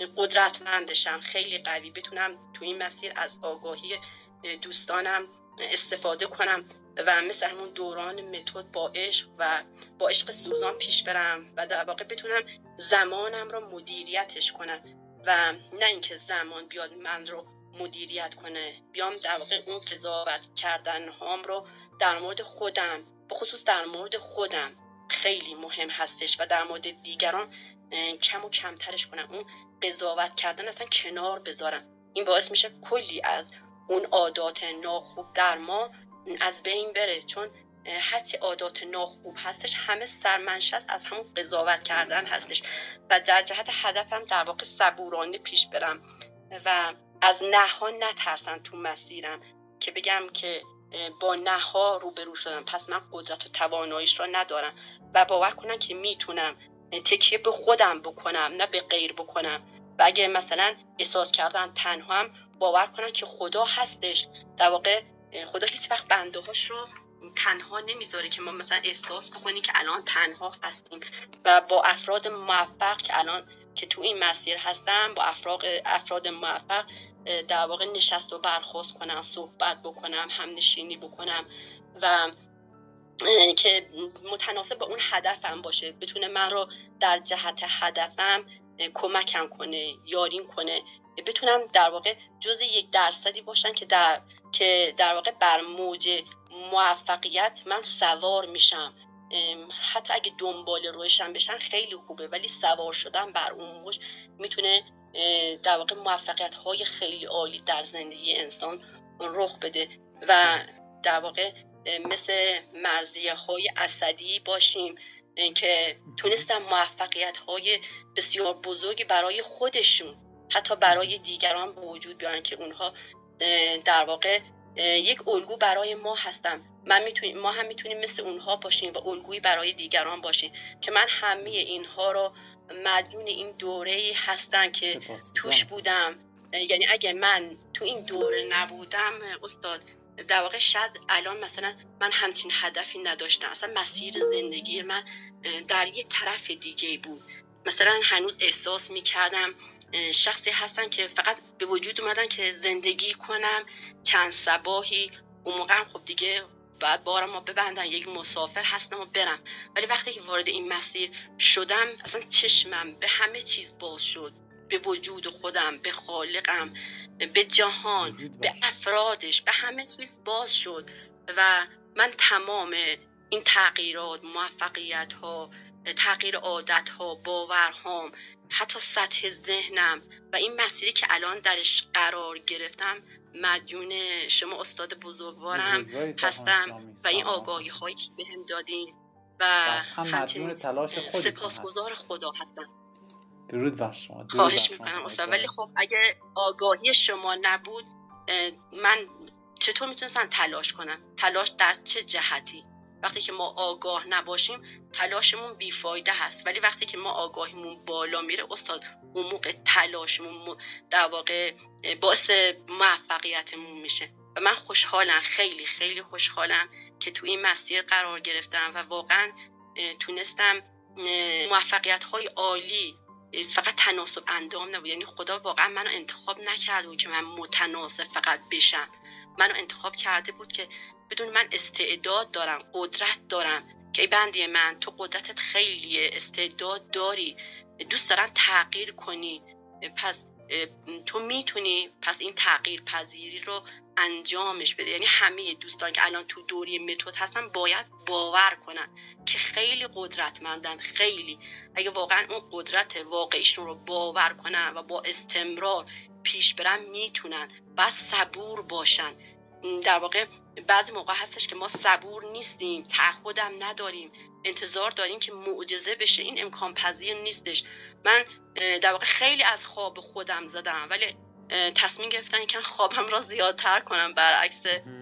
Speaker 6: قدرتمند بشم، خیلی قوی، بتونم تو این مسیر از آگاهی دوستانم استفاده کنم و مثل همون دوران متد با عشق و با عشق سوزان پیش برم و در واقع بتونم زمانم رو مدیریتش کنم و نه اینکه زمان بیاد من رو مدیریت کنه. بیام در واقع اون قضاوت کردن هام رو در مورد خودم، به خصوص در مورد خودم خیلی مهم هستش و در مورد دیگران کم و کمترش کنم، اون قضاوت کردن اصلا کنار بذارم. این باعث میشه کلی از اون عادات ناخوب در ما از بین بره، چون هرچی عادات ناخوب هستش همه سرمنشأ از همون قضاوت کردن هستش و در جهت هدفم در واقع صبورانه پیش برم و از نه‌ها نترسم تو مسیرم، که بگم که با نه‌ها روبرو شدم پس من قدرت و تواناییش را ندارم و باور کنم که میتونم تکیه به خودم بکنم نه به غیر بکنم و اگه مثلا احساس کردن تنها هم باور کنم که خدا هستش. در واقع خدا هیچ وقت بنده هاش رو تنها نمیذاره که ما مثلا احساس بکنیم که الان تنها هستیم و با افراد موفق که الان که تو این مسیر هستم، با افراد افراد موفق در واقع نشست و برخاست کنم، صحبت بکنم، همنشینی بکنم و که متناسب با اون هدفم باشه، بتونه من رو در جهت هدفم کمکم کنه، یاریم کنه، بتونم در واقع جز یک درصدی باشن که در که در واقع بر موج موفقیت من سوار میشم. حتی اگه دنبال روشم بشن خیلی خوبه، ولی سوار شدن بر اون موج میتونه در واقع موفقیت های خیلی عالی در زندگی انسان رخ بده و در واقع مثل مرضیه های اسدی باشیم که تونستن موفقیت های بسیار بزرگی برای خودشون حتی برای دیگران به وجود بیارن که اونها در واقع یک الگو برای ما هستن. من میتونیم ما هم میتونیم مثل اونها باشیم و الگویی برای دیگران باشیم که من همه اینها رو مدیون این دوره‌ای هستن که توش بودم. یعنی اگه من تو این دوره نبودم استاد در واقع شاید الان مثلا من همچین هدفی نداشتم، اصلا مسیر زندگی من در یه طرف دیگه بود. مثلا هنوز احساس میکردم شخصی هستن که فقط به وجود اومدن که زندگی کنم چند صباحی، اون موقع خب دیگه بعد بارم ما ببندن یک مسافر هستم و برم. ولی وقتی که وارد این مسیر شدم اصلا چشمم به همه چیز باز شد، به وجود خودم، به خالقم، به جهان، به افرادش، به همه چیز باز شد و من تمام این تغییرات، موفقیت ها، تغییر عادت ها، باورهام، حتی سطح ذهنم و این مسیری که الان درش قرار گرفتم مدیون شما استاد بزرگوارم هستم و این آگاهی هایی که بهم دادین و
Speaker 1: همچنین تلاش خودتون
Speaker 6: سپاسگزار خدا هستم.
Speaker 1: درود بر شما. درود
Speaker 6: خواهش میکنم استاد. ولی خب اگه آگاهی شما نبود من چطور میتونستم تلاش کنم؟ تلاش در چه جهتی؟ وقتی که ما آگاه نباشیم تلاشمون بیفایده هست، ولی وقتی که ما آگاهیمون بالا میره استاد اون موقع تلاشمون در واقع باعث موفقیتمون میشه و من خوشحالم، خیلی خیلی خوشحالم که تو این مسیر قرار گرفتم و واقعا تونستم موفقیت‌های عالی فقط تناسب اندام نبود. یعنی خدا واقعا منو انتخاب نکرده بود که من متناسب فقط بشم، منو انتخاب کرده بود که بدون من استعداد دارم، قدرت دارم که ای بنده من تو قدرتت خیلیه، استعداد داری، دوست دارم تغییر کنی، پس تو میتونی، پس این تغییر پذیری رو انجامش بده. یعنی همه دوستان که الان تو دوره متد هستن باید باور کنن که خیلی قدرتمندن، خیلی اگه واقعا اون قدرت واقعیشون رو باور کنن و با استمرار پیش برن میتونن. باید صبور باشن. در واقع بعضی موقع هستش که ما صبور نیستیم، تعهدم نداریم، انتظار داریم که معجزه بشه. این امکان پذیر نیستش. من در واقع خیلی از خواب خودم زدم ولی تصمیم گرفتم یکم خوابم را زیادتر کنم، برعکس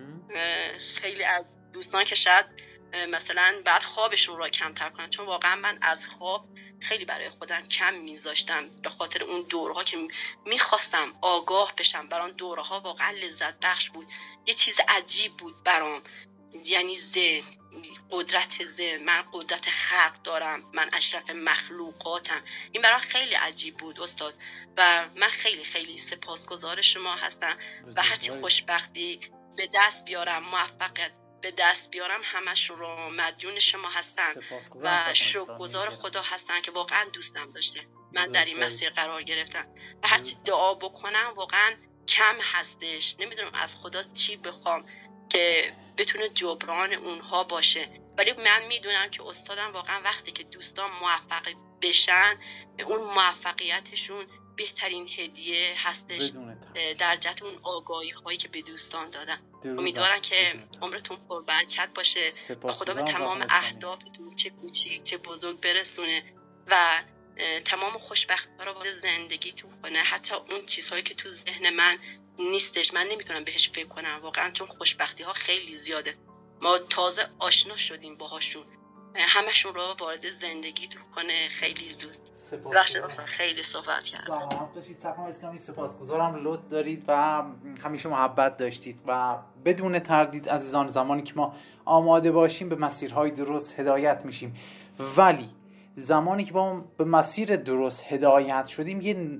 Speaker 6: خیلی از دوستان که شاید مثلا بعد خوابشون را کمتر کنن، چون واقعا من از خواب خیلی برای خودم کم میذاشتم به خاطر اون دورها که میخواستم آگاه بشم. برام دورها واقعا لذت بخش بود، یه چیز عجیب بود برام. یعنی ذهن، قدرت ذهن، من قدرت خلق دارم، من اشرف مخلوقاتم. این برام خیلی عجیب بود استاد و من خیلی خیلی سپاسگزار شما هستم و هرچی خوشبختی به دست بیارم، موفقیت به دست بیارم، همش رو مدیون شما هستن و شکرگزار خدا هستن که واقعا دوستم داشته من در این مسیر قرار گرفتم و هرچی دعا بکنم واقعا کم هستش. نمیدونم از خدا چی بخوام که بتونه جبران اونها باشه، ولی من میدونم که استادم واقعا وقتی که دوستان موفق بشن اون موفقیتشون بهترین هدیه هستش در جهت اون آگاهی هایی که به دوستان دادن. امیدوارم که عمرتون پربرکت باشه و خدا به تمام اهدافتون چه کوچیک چه بزرگ برسونه و تمام خوشبختی ها رو وارد زندگیتون کنه. حتی اون چیزهایی که تو ذهن من نیستش من نمیتونم بهش فکر کنم واقعا، چون خوشبختی ها خیلی زیاده. ما تازه آشنا شدیم باهاشون، همشون رو وارد زندگیتون کنه خیلی زود.
Speaker 1: سپاسگزارم.
Speaker 6: خیلی صحبت کردم.
Speaker 1: سلامت باشید. سلام اسلامی. سپاسگزارم لطف دارید و همیشه محبت داشتید و بدون تردید عزیزان زمانی که ما آماده باشیم به مسیرهای درست هدایت میشیم، ولی زمانی که با به مسیر درست هدایت شدیم یه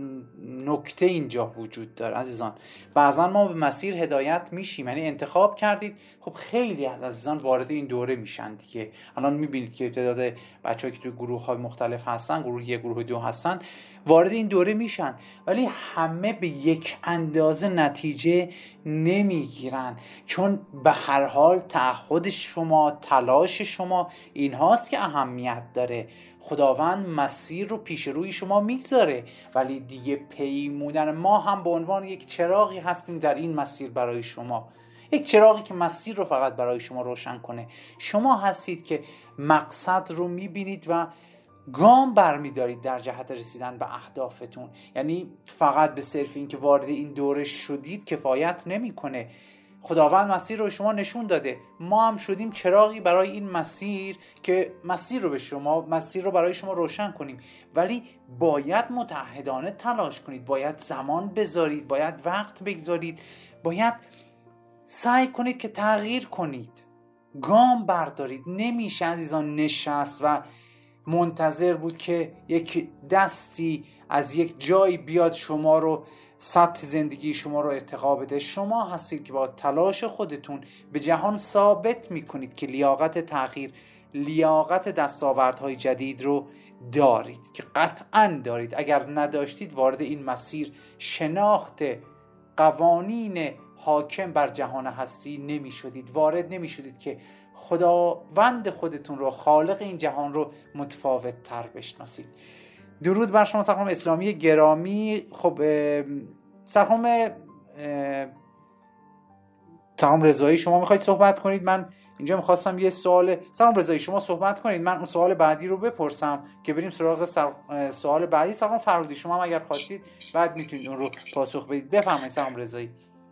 Speaker 1: نکته اینجا وجود داره عزیزان. بعضا ما به مسیر هدایت میشیم، یعنی انتخاب کردید، خب خیلی از عزیزان وارد این دوره میشن دیگه. الان میبینید که تعداد بچه‌ای که توی گروه های مختلف هستن، گروه یک گروه دو هستن، وارد این دوره میشن، ولی همه به یک اندازه نتیجه نمیگیرن، چون به هر حال تعهد شما، تلاش شما این هاست که اهمیت داره. خداوند مسیر رو پیش روی شما میگذاره، ولی دیگه پیمودن ما هم به عنوان یک چراغی هستیم در این مسیر برای شما، یک چراغی که مسیر رو فقط برای شما روشن کنه. شما هستید که مقصد رو میبینید و گام برمیدارید در جهت رسیدن به اهدافتون. یعنی فقط به صرف این که وارد این دوره شدید کفایت نمیکنه. خداوند مسیر رو به شما نشون داده، ما هم شدیم چراغی برای این مسیر که مسیر رو به شما مسیر رو برای شما روشن کنیم، ولی باید متعهدانه تلاش کنید، باید زمان بذارید، باید وقت بگذارید، باید سعی کنید که تغییر کنید، گام بردارید. نمیشه عزیزان نشست و منتظر بود که یک دستی از یک جای بیاد شما رو سطح زندگی شما رو ارتقا بده. شما هستید که با تلاش خودتون به جهان ثابت میکنید که لیاقت تغییر، لیاقت دستاوردهای جدید رو دارید، که قطعاً دارید. اگر نداشتید وارد این مسیر شناخت قوانین حاکم بر جهان هستی نمی شدید، وارد نمی شدید که خداوند خودتون رو، خالق این جهان رو متفاوت تر بشناسید. درود بر شما سرخانم اسلامی گرامی. خب سرخانم سرخانم رضایی شما میخواید صحبت کنید؟ من اینجا میخواستم یه سوال، سرخانم رضایی شما صحبت کنید، من اون سوال بعدی رو بپرسم که بریم سراغ سر... سوال بعدی. سرخانم فرهودی شما هم اگر خواستید بعد میتونید اون رو پاسخ بدید. بفرمایید سرخانم رضایی.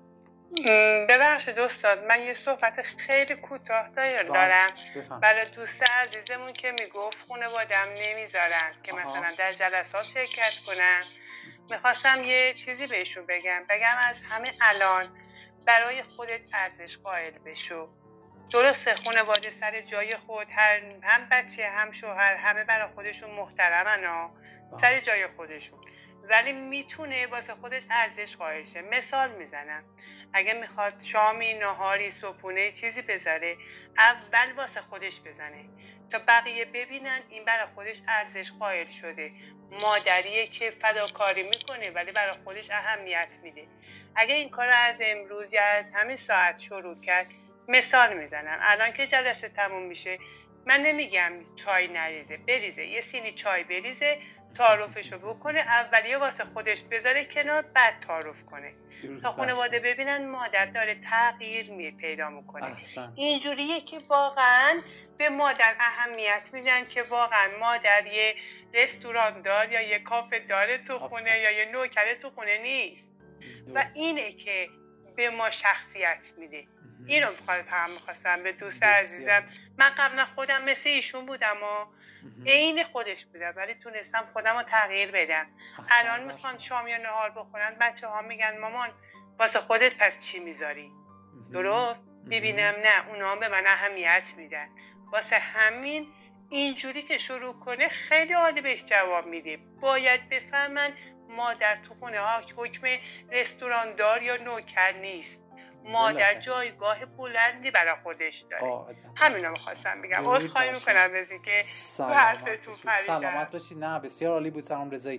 Speaker 2: ببخشید استاد، من یه صحبت خیلی کوتاه دارم برای دوست عزیزمون که میگفت خانواده‌ام نمیذارن که
Speaker 1: آها.
Speaker 2: مثلا در جلسات شرکت کنن. میخواستم یه چیزی بهشون بگم بگم از همه الان برای خودت ارزش قائل بشو. درسته خانواده سر جای خود، هر هم بچه هم شوهر همه برای خودشون محترمن ها، سر جای خودشون، ولی میتونه واسه خودش ارزش قائل شه. مثال میزنم، اگه میخواد شامی، نهاری، صبحونه چیزی بذاره، اول واسه خودش بزنه تا بقیه ببینن این برای خودش ارزش قائل شده. مادریه که فداکاری میکنه ولی برای خودش اهمیت میده. اگه این کار از امروز یا از همین ساعت شروع کرد، مثال میزنم الان که جلسه تموم میشه، من نمیگم چای نریزه، بریزه، یه سینی چای بریزه، تعارفشو بکنه، اولیه واسه خودش بذاره کنار، بعد تعارف کنه تا خانواده ببینن مادر داره تغییر می پیدا میکنه. اینجوریه که واقعا به مادر اهمیت میدن که واقعا مادر یه رستوران دار یا یه کافه داره تو خونه یا یه نوکره تو خونه نیست و اینه که به ما شخصیت میده. اینو هم میخواستم به دوست عزیزم، من قبلا خودم مثل ایشون بودم و عین خودش بودم ولی تونستم خودم رو تغییر بدم. الان میخوان شام یا نهار بخورن، بچه ها میگن مامان واسه خودت پس چی میذاری؟ درست؟ میبینم نه، اونا هم به من اهمیت میدن. واسه همین اینجوری که شروع کنه خیلی عالی بهش جواب میده. باید بفهمن مادر تو خونه ها حکم رستوران دار یا نوکر نیست، مادر جایگاه بلندی برای خودش داره. همینو می‌خواستم بگم. عذرخواهی می‌کنم از اینکه تو حرفتون پریدم.
Speaker 1: سلامت باشید. نه بسیار عالی بود سرخانم رضایی،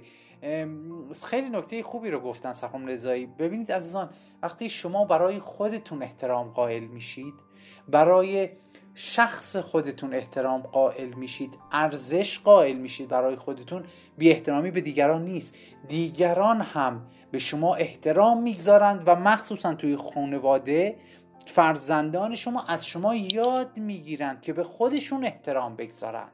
Speaker 1: خیلی نکته خوبی رو گفتن سرخانم رضایی. ببینید عزیزان، وقتی شما برای خودتون احترام قائل میشید، برای شخص خودتون احترام قائل میشید، ارزش قائل میشید برای خودتون، بی احترامی به دیگران نیست. دیگران هم به شما احترام میگذارند و مخصوصا توی خانواده فرزندان شما از شما یاد میگیرند که به خودشون احترام بگذارند،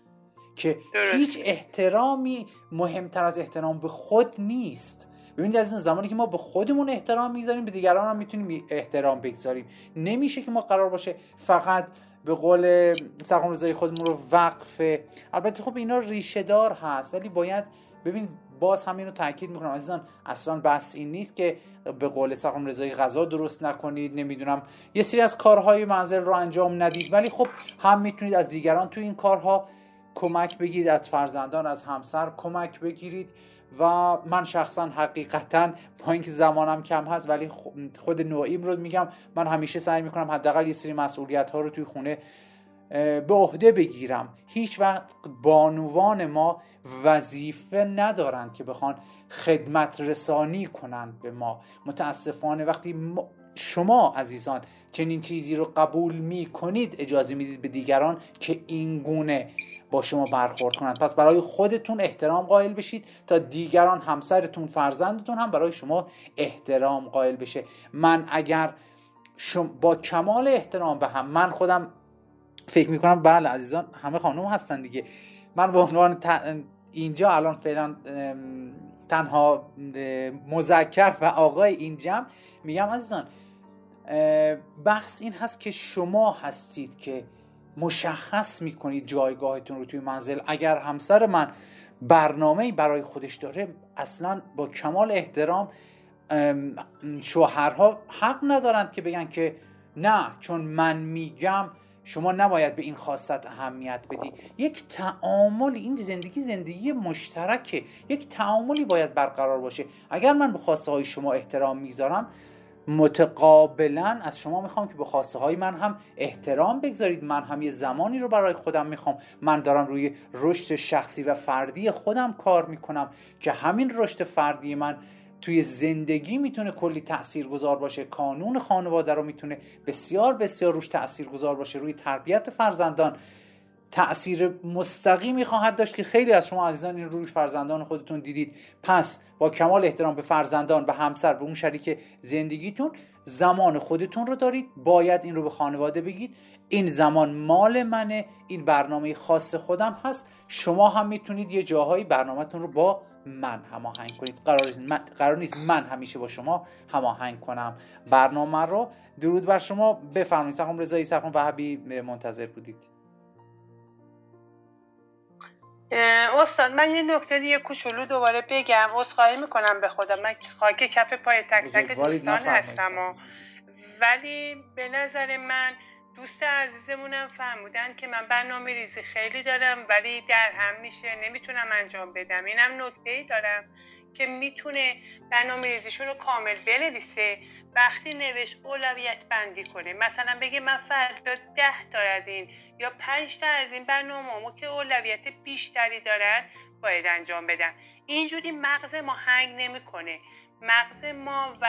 Speaker 1: که هیچ احترامی مهمتر از احترام به خود نیست. ببینید از این زمانی که ما به خودمون احترام میگذاریم، به دیگران هم میتونیم احترام بگذاریم. نمیشه که ما قرار باشه فقط به قول سرخانم رضایی خودمون رو وقفه. البته خب اینا ریشه دار هست ولی باید ببین، باز همین رو تاکید میکنم عزیزان، اصلا بحث این نیست که به قول سرخانم رضایی غذا درست نکنید، نمیدونم یه سری از کارهای منزل رو انجام ندید، ولی خب هم میتونید از دیگران تو این کارها کمک بگیرید، از فرزندان، از همسر کمک بگیرید. و من شخصا حقیقتا با اینکه زمانم کم هست ولی خود نوعیم رو میگم، من همیشه سعی میکنم حداقل یه سری مسئولیت ها رو توی خونه به عهده بگیرم. هیچ وقت بانوان ما وظیفه ندارند که بخوان خدمت رسانی کنند به ما. متاسفانه وقتی شما عزیزان چنین چیزی رو قبول میکنید، اجازه میدید به دیگران که این گونه با شما برخورد کنند. پس برای خودتون احترام قائل بشید تا دیگران، همسرتون، فرزندتون هم برای شما احترام قائل بشه. من اگر شما با کمال احترام به هم، من خودم فکر میکنم بله عزیزان همه خانم هستن دیگه، من به عنوان اینجا الان فعلا تنها مذکر و آقای این جمع میگم عزیزان، بحث این هست که شما هستید که مشخص میکنید جایگاهتون رو توی منزل. اگر همسر من برنامه‌ای برای خودش داره، اصلا با کمال احترام شوهرها حق ندارند که بگن که نه چون من میگم شما نباید به این خواست اهمیت بدی. یک تعامل، این زندگی زندگی مشترکه، یک تعاملی باید برقرار باشه. اگر من به خواسته های شما احترام میذارم، متقابلا از شما میخوام که به خواسته های من هم احترام بگذارید. من هم یه زمانی رو برای خودم میخوام، من دارم روی رشد شخصی و فردی خودم کار میکنم که همین رشد فردی من توی زندگی میتونه کلی تاثیرگذار باشه. قانون خانواده رو میتونه بسیار بسیار روش تاثیرگذار باشه، روی تربیت فرزندان تأثیر مستقیمی خواهد داشت که خیلی از شما عزیزان این روی فرزندان خودتون دیدید. پس با کمال احترام به فرزندان، به همسر، به اون شریک زندگیتون، زمان خودتون رو دارید، باید این رو به خانواده بگید این زمان مال منه، این برنامه خاص خودم هست. شما هم میتونید یه جاهایی برنامه‌تون رو با من هماهنگ کنید. قرار نیست من, قرار نیست من همیشه با شما هماهنگ کنم برنامه رو. درود بر شما، بفرمایید. سرخانم رضایی، سرخانم وهبی منتظر بودید.
Speaker 2: استاد من یه نکته دیگه کوچولو دوباره بگم، عذرخواهی میکنم به خودم، من خاک کف پای تک تک دوستان هستم، ولی به نظر من دوست عزیزمونم فهمودن که من برنامه ریزی خیلی دارم ولی در هم میشه نمیتونم انجام بدم. اینم نکته‌ای دارم که میتونه برنامه ریزیشون رو کامل بنویسه، وقتی نوشت اولویت بندی کنه، مثلا بگه من فردا ده تا از این یا پنج تا از این برنامه‌مو که اولویت بیشتری دارن باید انجام بدم. اینجوری مغز ما هنگ نمیکنه، مغز ما و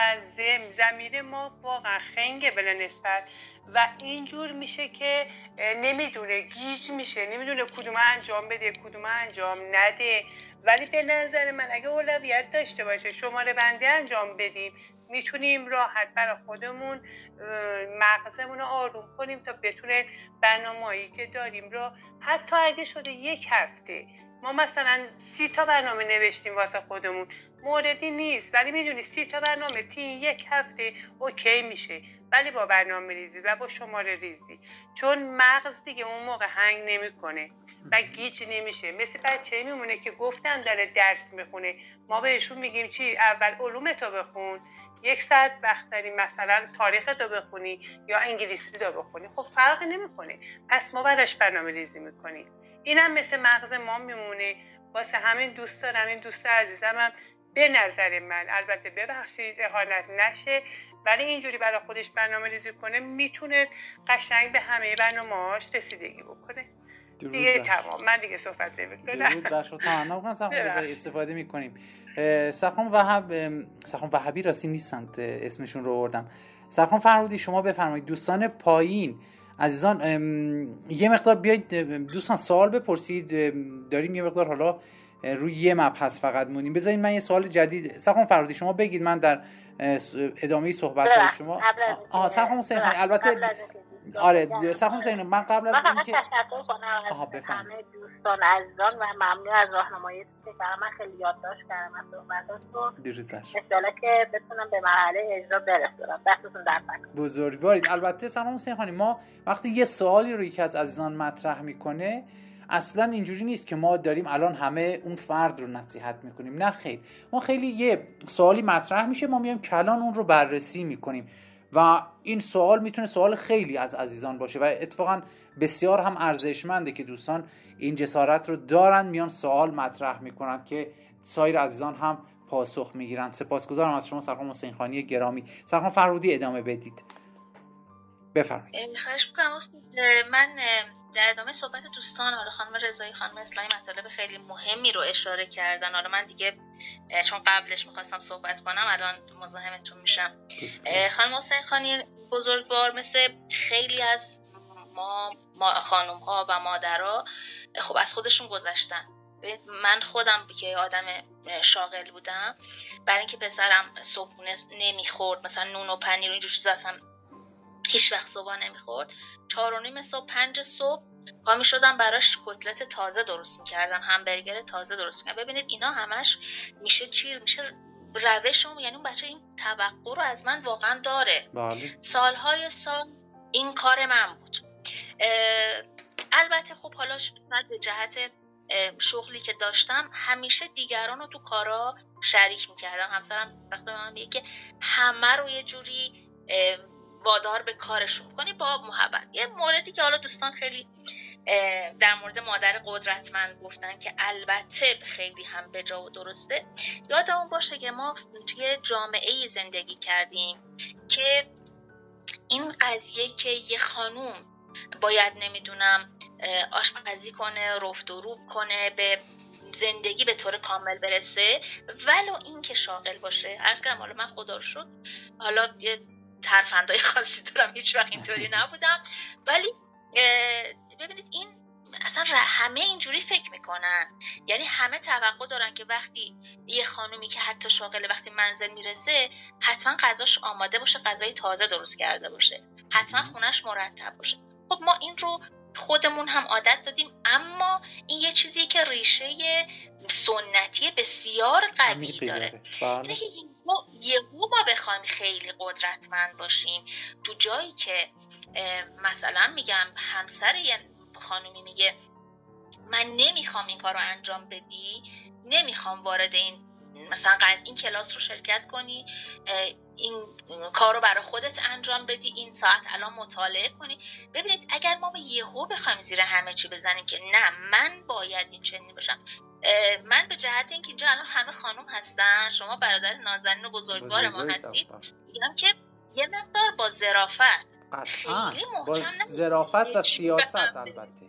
Speaker 2: ضمیر ما واقعا خنگه بلا نسبت و اینجور میشه که نمیدونه، گیج میشه، نمیدونه کدوم انجام بده کدوم انجام نده. ولی به نظر من اگه اولویت داشته باشه، شماره بندی انجام بدیم، میتونیم راحت برای خودمون مغزمون رو آروم کنیم تا بتونه برنامه‌ای که داریم رو، حتی اگه شده یک هفته ما مثلا سی تا برنامه نوشتیم واسه خودمون، موردی نیست، ولی میدونی سی تا برنامه تی یک هفته اوکی میشه، ولی با برنامه ریزی و با شماره ریزی، چون مغز دیگه اون موقع هنگ نمیکنه و گیج نمیشه. مثل بچه میمونه که گفتن داره درس میخونه، ما بهشون میگیم چی؟ اول علومتو بخون، یک ساعت وقت داری مثلا تاریختو بخونی یا انگلیسی رو بخونی، خب فرق نمیکنه، پس ما براش برنامه ریزی میکنیم. اینم مثل مغز ما میمونه. واسه همین دوست دارم این دوست عزیزم هم به نظر من، البته ببخشید اهانت نشه، ولی اینجوری برای خودش برنامه ریزی کنه میتونه قشنگ به همه برنامه‌هاش رسیدگی بکنه. دیگه تمام، من دیگه صحبت نمی‌کنم.
Speaker 1: درود بر شما. تمام کنم سرخانم رضایی استفاده می‌کنیم. سرخانم وهب، سرخانم وهبی راستی نیستن اسمشون رو آوردم. سرخانم فرهودی شما بفرمایید. دوستان پایین عزیزان یه مقدار بیایید دوستان سوال بپرسید، داریم یه مقدار حالا روی یه مبحث فقط مونیم. بذارید من یه سوال جدید، سرخانم فرهودی شما بگید، من در ادامه صحبت‌های شما آها سرخانم حسین البته آره سرخانم حسین من قبل از اینکه
Speaker 4: تشکر کنم از همه دوستان عزیزان و ممنون از راهنمایی که من خیلی یادداشت کردم از صحبتاتون، ان که بتونم به مرحله اجرا برسونم. دستتون در نکنه.
Speaker 1: بزرگوارید. البته سرخانم حسین خانم ما وقتی یه سوالی رو یکی از عزیزان مطرح میکنه اصلا اینجوری نیست که ما داریم الان همه اون فرد رو نصیحت میکنیم، نه خیر، ما خیلی یه سوالی مطرح میشه ما میایم کلان اون رو بررسی میکنیم و این سوال میتونه سوال خیلی از عزیزان باشه و اتفاقا بسیار هم ارزشمنده که دوستان این جسارت رو دارن میان سوال مطرح میکنن که سایر عزیزان هم پاسخ میگیرن. سپاسگزارم از شما سرخانم حسین خانی گرامی. سرخانم فرهودی ادامه بدید، بفرمایید.
Speaker 3: خواهش می‌کنم. من در ادامه صحبت دوستان، حالا خانم رضایی، خانم اسلامی مطالب خیلی مهمی رو اشاره کردن. حالا من دیگه چون قبلش میخواستم صحبت کنم الان مزاحمتون میشم. خانم حسین خانی بزرگوار مثل خیلی از ما, ما خانم ها و مادرها خب از خودشون گذشتن. من خودم که آدم شاغل بودم، برای اینکه پسرم صبحونه نمیخورد، مثلا نون و پنیر و اینجور چیزا اصلا هیچ وقت صبح نمیخورد، چهار و نیم صبح پنج صبح پا میشدم براش کتلت تازه درست میکردم، همبرگر تازه درست میکردم. ببینید اینا همش میشه چی میشه روشم، یعنی اون بچه این توقع رو از من واقعا داره.
Speaker 1: بله.
Speaker 3: سالهای سال این کار من بود. البته خب حالا شاید به جهت شغلی که داشتم همیشه دیگران رو تو کارا شریک میکردم. همسرم وقتی من میگه که همه رو یه جوری وادار به کارشون کنی با محبت. یه موردی که حالا دوستان خیلی در مورد مادر قدرتمند گفتن که البته خیلی هم به جا و درسته، یادمون باشه که ما توی جامعه زندگی کردیم که این قضیه که یه خانوم باید نمیدونم آشپزی کنه، رفت و روب کنه، به زندگی به طور کامل برسه، ولو این که شاغل باشه. عرض کنم حالا من خدا رو شکر حالا یه ترفندای خاصی دارم، هیچ وقت اینطوری نبودم، ولی ببینید این اصلا همه اینجوری فکر میکنن، یعنی همه توقع دارن که وقتی یه خانومی که حتی شاغله وقتی منزل میرسه حتما غذاش آماده باشه، غذای تازه درست کرده باشه، حتما خونش مرتب باشه. خب ما این رو خودمون هم عادت دادیم، اما این یه چیزیه که ریشه سنتی بسیار قوی داره. اینه که یهو ما بخوایم خیلی قدرتمند باشیم تو جایی که مثلا میگم همسر یه خانومی میگه من نمیخوام این کار رو انجام بدی، نمیخوام وارد این مثلا قضیه این کلاس رو شرکت کنی، این کار رو برای خودت انجام بدی، این ساعت الان مطالعه کنی. ببینید اگر ما یهو بخوایم زیر همه چی بزنیم که نه من باید این چنین باشم، من به جهت اینکه اینجا الان همه خانم هستن، شما برادر نازنین و بزرگوار ما هستید، میگم که یه مقدار با ظرافت،
Speaker 1: قطعاً با ظرافت و سیاست. البته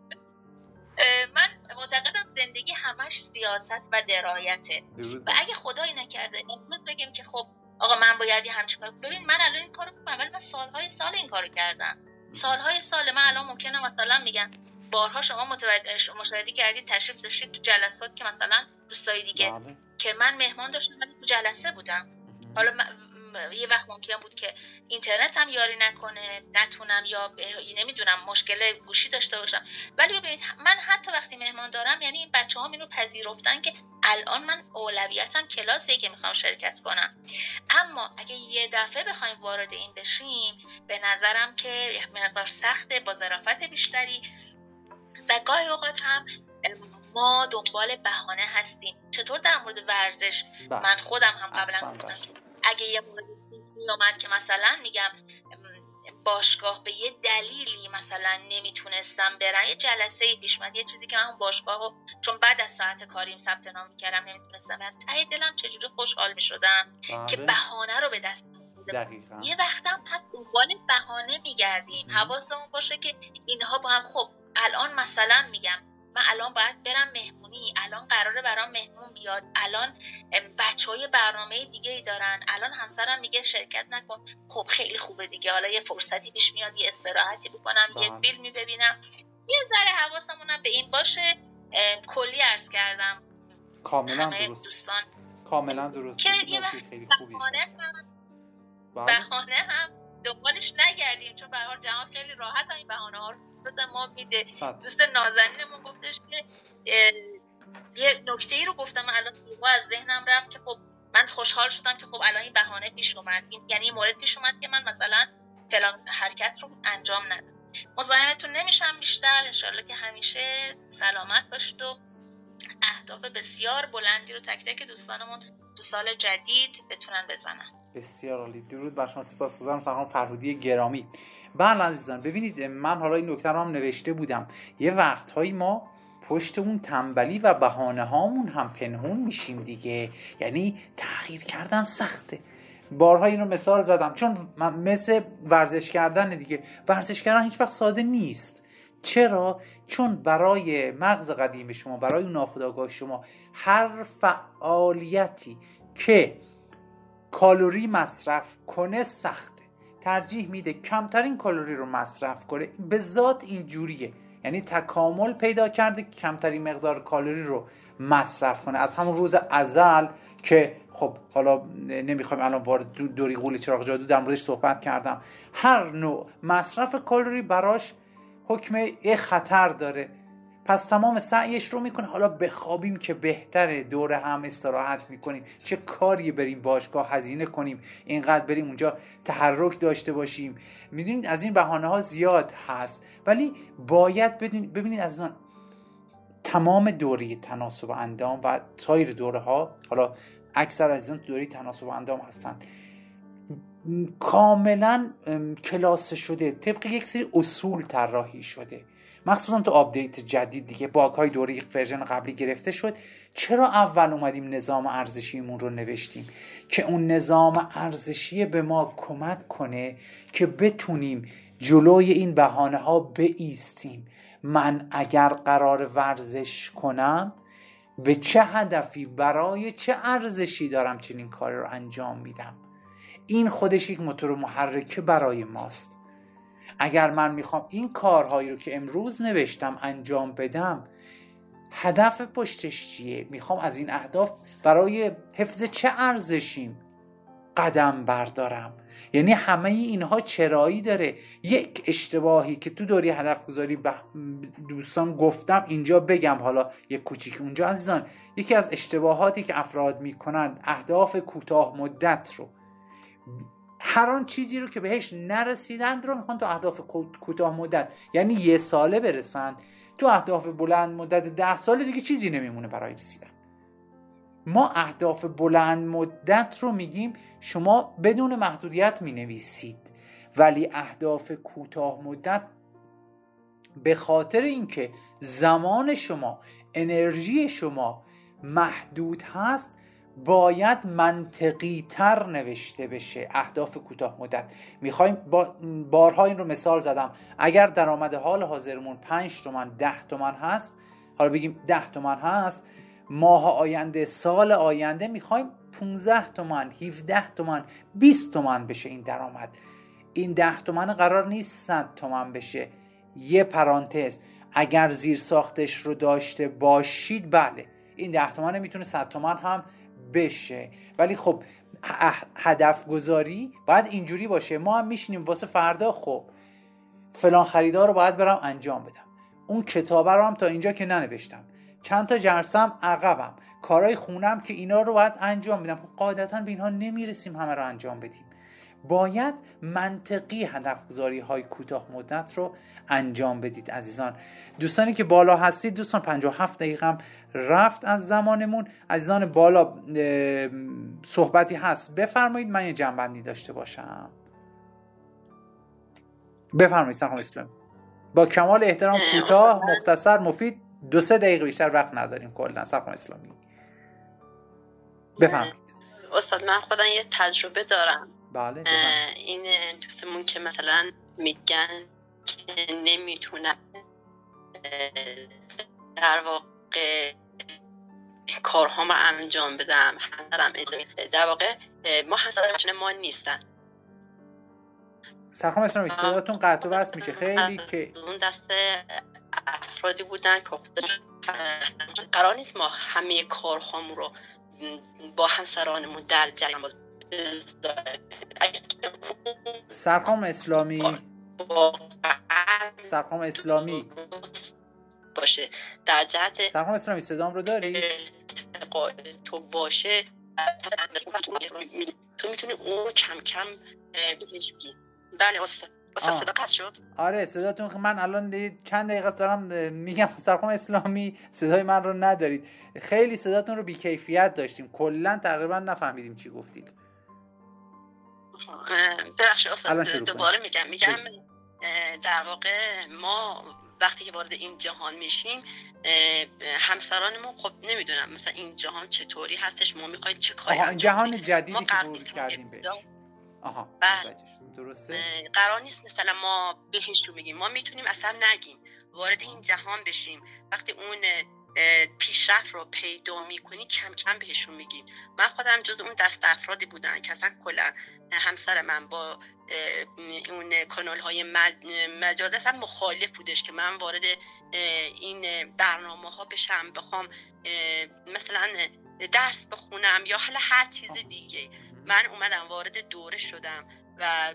Speaker 3: من معتقدم زندگی همش سیاست و درایته و اگه خدایی نکرده امروز بگیم که خب آقا من باید یه همچین کار، ببین من الان این کارو میکنم ولی من سالهای سال این کارو کردم، سالهای سال من الان ممکنه مثلا میگم بارها شما متوجه مشاهده کردید تشریف داشتید تو جلسات که مثلا دوستای دیگه بله. که من مهمان داشتم ولی تو جلسه بودم، حالا من یه وقت ممکن بود که اینترنت هم یاری نکنه، نتونم یا نمیدونم مشکل گوشی داشته باشم، ولی ببینید من حتی وقتی مهمان دارم یعنی این بچه‌ها اینو پذیرفتن که الان من اولویتم کلاسیه که میخوام شرکت کنم. اما اگه یه دفعه بخوایم وارد این بشیم به نظرم که مقدار سخته، با ظرافت بیشتری و گاهی اوقات هم ما دنبال بهانه هستیم. چطور در مورد ورزش با. من خودم هم قبلا اگه یه مورد اومد که مثلا میگم باشگاه به یه دلیلی مثلا نمیتونستم برم، یه جلسه پیش اومد یه چیزی که من اون باشگاهو چون بعد از ساعت کاریم ثبت نام میکردم نمیتونستم برم، ته دلم چجوری خوشحال میشدم که بهانه رو به دست می‌آوردم. یه وقتم پس دنبال بهانه میگردیم، حواسمون باشه که اینها با هم. خب الان مثلا میگم من الان باید برم مهمونی، الان قراره برام مهمون بیاد، الان بچهای برنامه دیگه ای دارن، الان همسرم میگه شرکت نکن. خب خیلی خوبه دیگه، حالا یه فرصتی پیش میاد یه استراحتی بکنم، یه فیلمی ببینم، یه ذره حواسمونم به این باشه. کلی عرض کردم
Speaker 1: کاملا درست دوستان کاملا درست
Speaker 3: که یه وقت بهانه هم بهانه هم دنبالش نگردیم، چون به هر حال جهان خیلی راحت این بهانه ها رو ما میده. دوست نازنینمون گفتش که یه نکته‌ای رو گفتم من الان از ذهنم رفت که خب من خوشحال شدم که خب الان این بهانه پیش اومد، یعنی این مورد پیش اومد که من مثلا فلان حرکت رو انجام ندم. مزاحمتون نمیشم بیشتر، انشالله که همیشه سلامت باشید و اهداف بسیار بلندی رو تک تک دوستانمون تو سال جدید بتونن بزنن.
Speaker 1: بسیار عالی، درود بر شما، سپاسگزارم خانم فرهودی گرامی. بله عزیزان ببینید من حالا این نکته رو هم نوشته بودم، یه وقتهایی ما پشت اون تنبلی و بهانه هامون هم پنهون میشیم دیگه، یعنی تغییر کردن سخته. بارها اینو مثال زدم، چون مثل ورزش کردن دیگه، ورزش کردن هیچ وقت ساده نیست. چرا؟ چون برای مغز قدیم شما، برای اون ناخودآگاه شما، هر فعالیتی که کالری مصرف کنه سخته، ترجیح میده کمترین کالری رو مصرف کنه. به ذات اینجوریه، یعنی تکامل پیدا کرده که کمترین مقدار کالری رو مصرف کنه. از همون روز ازل که خب حالا نمیخوایم الان وارد دوری غول چراغ جادو در موردش صحبت کردم، هر نوع مصرف کالری براش حکم یه خطر داره، پس تمام سعیش رو میکنه حالا بخوابیم که بهتره، دور هم استراحت میکنیم، چه کاری بریم باشگاه هزینه کنیم، اینقدر بریم اونجا تحرک داشته باشیم. میدونید از این بهانه ها زیاد هست، ولی باید ببینید از آن تمام دوره تناسب اندام و سایر دوره ها، حالا اکثر از این دوره تناسب اندام هستن، کاملا کلاس شده، طبق یک سری اصول طراحی شده، مخصوصا تو آپدیت جدید دیگه باگ های دوره ورژن قبلی گرفته شد. چرا اول اومدیم نظام ارزشیمون رو نوشتیم؟ که اون نظام ارزشی به ما کمک کنه که بتونیم جلوی این بهانه ها بایستیم. من اگر قرار ورزش کنم به چه هدفی، برای چه ارزشی دارم چنین کار رو انجام میدم؟ این خودش یک موتور محرک برای ماست. اگر من میخوام این کارهایی رو که امروز نوشتم انجام بدم، هدف پشتش چیه؟ میخوام از این اهداف برای حفظ چه ارزشیم قدم بردارم؟ یعنی همه اینها چرایی داره. یک اشتباهی که تو دوری هدف گذاری دوستان گفتم اینجا بگم، حالا یک کوچیک اونجا عزیزان، یکی از اشتباهاتی که افراد میکنن اهداف کوتاه مدت رو، هر آن چیزی رو که بهش نرسیدند رو میخوان تو اهداف کوتاه مدت، یعنی یه ساله برسن، تو اهداف بلند مدت ده ساله دیگه چیزی نمیمونه برای رسیدن. ما اهداف بلند مدت رو میگیم شما بدون محدودیت مینویسید، ولی اهداف کوتاه مدت به خاطر اینکه زمان شما، انرژی شما محدود هست، باید منطقی تر نوشته بشه. اهداف کوتاه مدت میخوایم، با بارها این رو مثال زدم، اگر درآمد حال حاضرمون پنج تومن ده تومن هست، حالا بگیم ده تومن هست، ماه آینده، سال آینده میخوایم پانزده تومن، هفده تومن، بیست تومن بشه این درآمد. این ده تومن قرار نیست صد تومن بشه. یه پرانتز، اگر زیر ساختش رو داشته باشید بله این ده تومن میتونه صد تومن هم بشه، ولی خب هدف گذاری باید اینجوری باشه. ما هم میشینیم واسه فردا خب فلان خریدار رو باید برم انجام بدم، اون کتابه رو هم تا اینجا که ننوشتم، چند تا جلسم عقبم، کارهای خونم که اینا رو باید انجام بدم. قاعدتا به اینها نمیرسیم همه رو انجام بدیم. باید منطقی هدف گذاری های کوتاه مدت رو انجام بدید عزیزان. دوستانی که بالا هستید، دوستان پنجاه و هفت دقیقه هم رفت از زمانمون. عزیزان بالا صحبتی هست بفرمایید، من یه جنبندی داشته باشم. بفرمایید سرخم اسلامی. با کمال احترام کوتاه، مختصر، مفید، دو سه دقیقه بیشتر وقت نداریم کلا. سرخم اسلامی بفرمایید.
Speaker 6: استاد من خودم یه تجربه دارم.
Speaker 1: بله.
Speaker 6: این دوستمون که مثلا میگن که نمیتونن در واقع کارهامو انجام بدم، همسرم در واقع ما همسرم ما نیستن.
Speaker 1: سرخم اسلامی صداتون قطع و وصل میشه خیلی، که
Speaker 6: اون دست افرادی بودن که قرار نیست ما همه کارهامون رو با همسرانمون در جریان بذاریم.
Speaker 1: سرخم اسلامی سرخم اسلامی
Speaker 6: باشه در جهت
Speaker 1: سرخم اسلامی صدام رو داری؟
Speaker 6: تو باشه تو میتونی اون کم کم بگی. بله استاد استاد صدا قطع شد؟
Speaker 1: آره صداتون، من الان چند دقیقه دارم میگم سرخم اسلامی صدای من رو ندارید. خیلی صداتون رو بی‌کیفیت داشتیم، کلا تقریبا نفهمیدیم چی گفتید.
Speaker 6: ببخشید استاد دوباره میگم میگم در واقع ما وقتی که وارد این جهان میشیم همسرانمون خب نمیدونم مثلا این جهان چطوری هستش، ما میخوایم چه کاری
Speaker 1: انجام جهان جدیدی که ورود کردیم بهش. آها
Speaker 6: بله.
Speaker 1: درسته.
Speaker 6: قرار نیست مثلا ما بهش رو بگیم، ما میتونیم اصلا نگیم، وارد این جهان بشیم. وقتی اون پیشرفت رو پیدا میکنی کم کم بهشون میگیم. من خودم جز اون دست افرادی بودن که اصلا کلا همسر من با اون کانال های مجازی اصلا مخالف بودش که من وارد این برنامه ها بشم، بخوام مثلا درس بخونم یا حالا هر چیز دیگه. من اومدم وارد دوره شدم و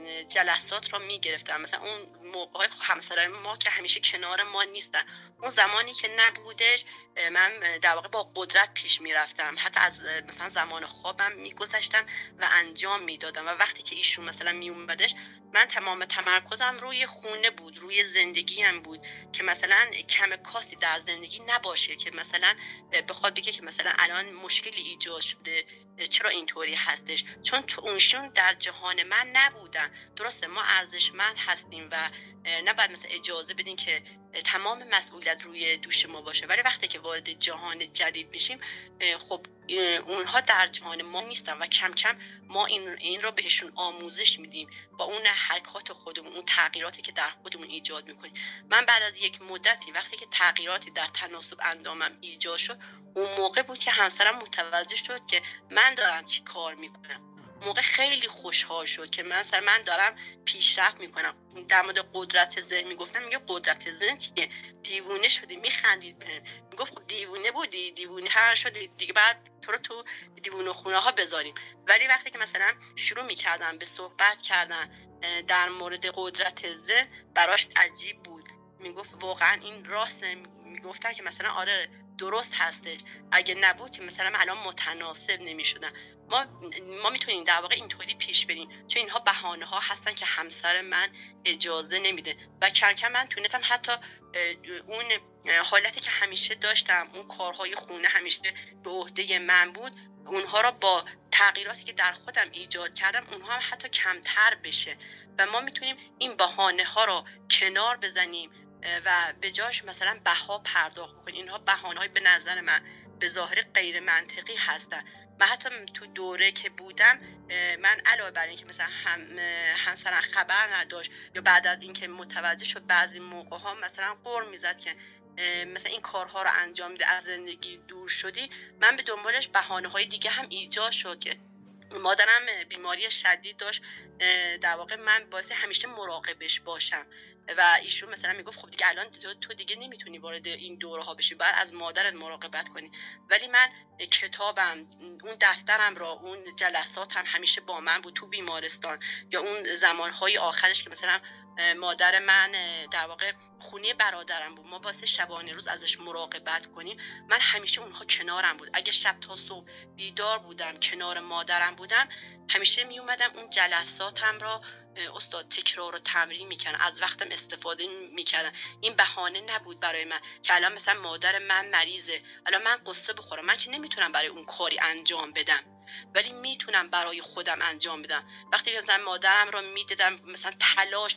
Speaker 6: جلسات را میگرفتم. مثلا اون موقع همسرای ما که همیشه کنار ما نیستن، اون زمانی که نبودش من در واقع با قدرت پیش میرفتم، حتی از مثلا زمان خوابم میگذشتم و انجام میدادم. و وقتی که ایشون مثلا میومدش، من تمام تمرکزم روی خونه بود، روی زندگیم بود که مثلا کم کاسی در زندگی نباشه که مثلا بخواد بگه که مثلا الان مشکلی ایجاد شده، چرا اینطوری هستش، چون تو اونشون در جهان من نبودن. درسته ما ارزشمند هستیم و نباید مثلا اجازه بدین که تمام مسئولیت روی دوش ما باشه، ولی وقتی که وارد جهان جدید میشیم خب اونها در جهان ما نیستن و کم کم ما این این رو بهشون آموزش میدیم با اون حرکات خودمون، اون تغییراتی که در خودمون ایجاد میکنیم. من بعد از یک مدتی وقتی که تغییراتی در تناسب اندامم ایجاد شد، اون موقع بود که همسرم متوجه شد که من دارم چی کار میکنم. موقع خیلی خوشحال شد که من سر من دارم پیشرفت میکنم. در مورد قدرت ذهن میگفتم، میگه قدرت ذهن چیه؟ دیوونه شدی؟ میخندید بهم، میگفت خب دیوونه بودی، دیوونه تر شدی دیگه، بعد تو رو تو دیوونه خونه ها بذاریم. ولی وقتی که مثلا شروع میکردم به صحبت کردن در مورد قدرت ذهن، براش عجیب بود. میگفت واقعا این راسته. میگفتن که مثلا آره درست هستش، اگه نبود که مثلا من الان متناسب نمیشدم. ما ما میتونیم در واقع اینطوری پیش بریم، چون اینها بهانه ها هستن که همسر من اجازه نمیده. و کم کم من تونستم حتی اون حالتی که همیشه داشتم، اون کارهای خونه همیشه به عهده من بود، اونها را با تغییراتی که در خودم ایجاد کردم اونها هم حتی کمتر بشه. و ما میتونیم این بهانه ها را کنار بزنیم و به جاش مثلا بها پرداخت کنیم. اینها بهانه‌های به نظر من به ظاهر غیر منطقی هستن. من حتی تو دوره که بودم، من علاوه بر این که مثلا هم همسرم خبر نداشت یا بعد از اینکه متوجه شد بعضی موقع ها مثلا قر میزد که مثلا این کارها رو انجام میده، از زندگی دور شدی، من به دنبالش بهانه‌های دیگه هم ایجاد شد که مادرم بیماری شدید داشت، در واقع من باعث همیشه مراقبش باشم و ایشون مثلا میگفت خب دیگه الان تو دیگه نمیتونی وارد این دوره ها بشی، باید از مادرت مراقبت کنی. ولی من کتابم، اون دفترم را، اون جلساتم همیشه با من بود تو بیمارستان، یا اون زمانهای آخرش که مثلا مادر من در واقع خونه برادرم بود، ما واسه شبانه روز ازش مراقبت کنیم، من همیشه اونها کنارم بود. اگه شب تا صبح بیدار بودم کنار مادرم بودم، همیشه می اومدم اون جلساتم را استاد تکرار و تمرین میکنن، از وقتم استفاده میکردن. این بهانه نبود برای من که الان مثلا مادر من مریضه، الان من قصه بخورم، من که نمیتونم برای اون کاری انجام بدم، ولی میتونم برای خودم انجام بدم. وقتی مثلا مادرم را میدیدم مثلا تلاش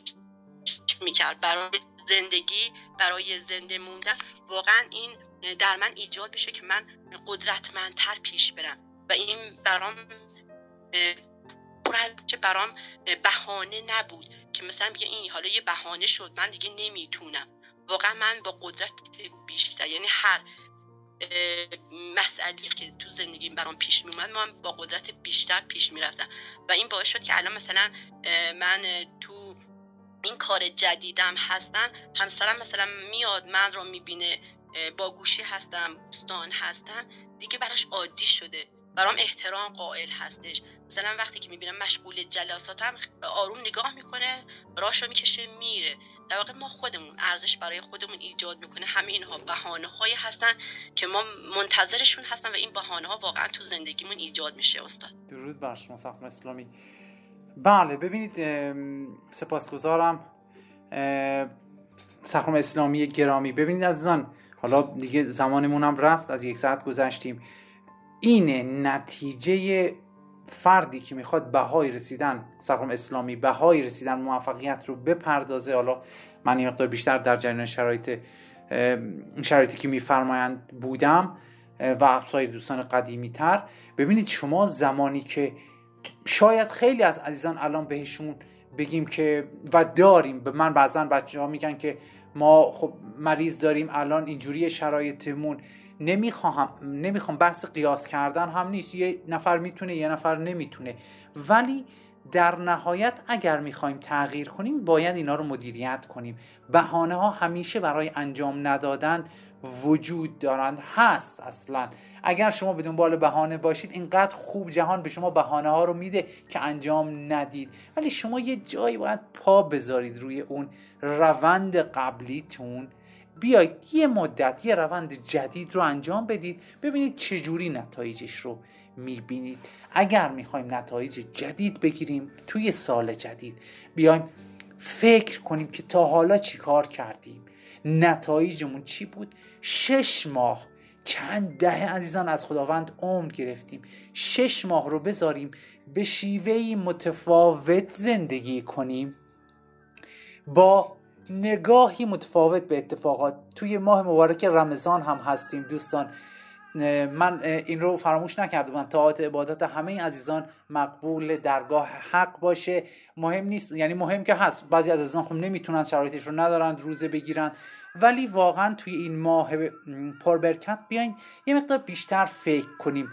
Speaker 6: میکرد برای زندگی، برای زنده موندن، واقعا این در من ایجاد بشه که من قدرتمندتر پیش برم. و این برام چه برام بهانه نبود که مثلا بگه این حالا یه بهانه شد من دیگه نمیتونم. واقعا من با قدرت بیشتر، یعنی هر مسئله‌ای که تو زندگیم برام پیش میومد من با قدرت بیشتر پیش میرفتم. و این باعث شد که الان مثلا من تو این کار جدیدم هستن، همسرم مثلا میاد من رو میبینه با گوشی هستم، دوستان هستم، دیگه براش عادی شده، برام احترام قائل هستش. مثلا وقتی که میبینم مشغول جلساتم، آروم نگاه میکنه، راشو میکشه میره. در واقع ما خودمون ارزش برای خودمون ایجاد میکنه. همه اینها بهانه‌هایی هستن که ما منتظرشون هستن و این بهانه‌ها واقعا تو زندگیمون ایجاد میشه. استاد
Speaker 1: درود بر شما سخن اسلامی. بله ببینید، سپاسگزارم سخن اسلامی گرامی. ببینید عزیزان، حالا دیگه زمانمون هم رفت، از یک ساعت گذشتیم. اینه نتیجه فردی که میخواد بهای رسیدن، سخن اسلامی بهای رسیدن موفقیت رو بپردازه. حالا من یه مقدار بیشتر در جریان شرایط شرایطی که میفرمایند بودم و سایر دوستان قدیمی تر. ببینید شما زمانی که شاید خیلی از عزیزان الان بهشون بگیم که و داریم، به من بعضن بچه ها میگن که ما خب مریض داریم الان اینجوری شرایطمون، نمیخوام نمیخوام بحث قیاس کردن هم نیست، یه نفر میتونه یه نفر نمیتونه، ولی در نهایت اگر میخوایم تغییر کنیم باید اینا رو مدیریت کنیم. بهانه ها همیشه برای انجام ندادن وجود دارند، هست اصلا. اگر شما به دنبال بهانه باشید اینقدر خوب جهان به شما بهانه ها رو میده که انجام ندید، ولی شما یه جایی باید پا بذارید روی اون روند قبلیتون، بیاید یه مدت یه روند جدید رو انجام بدید، ببینید چجوری نتایجش رو میبینید. اگر میخوایم نتایج جدید بگیریم توی سال جدید، بیایم فکر کنیم که تا حالا چی کار کردیم، نتایجمون چی بود. شش ماه، چند دهه عزیزان از خداوند عمر گرفتیم، شش ماه رو بذاریم به شیوهی متفاوت زندگی کنیم، با نگاهی متفاوت به اتفاقات. توی ماه مبارک رمضان هم هستیم دوستان. من این رو فراموش نکرده بودم، طاعات عبادات همه عزیزان مقبول درگاه حق باشه. مهم نیست، یعنی مهم که هست، بعضی از عزیزان خب نمیتونن، شرایطش رو ندارن روزه بگیرن، ولی واقعا توی این ماه پربرکت بیاین یه مقدار بیشتر فکر کنیم،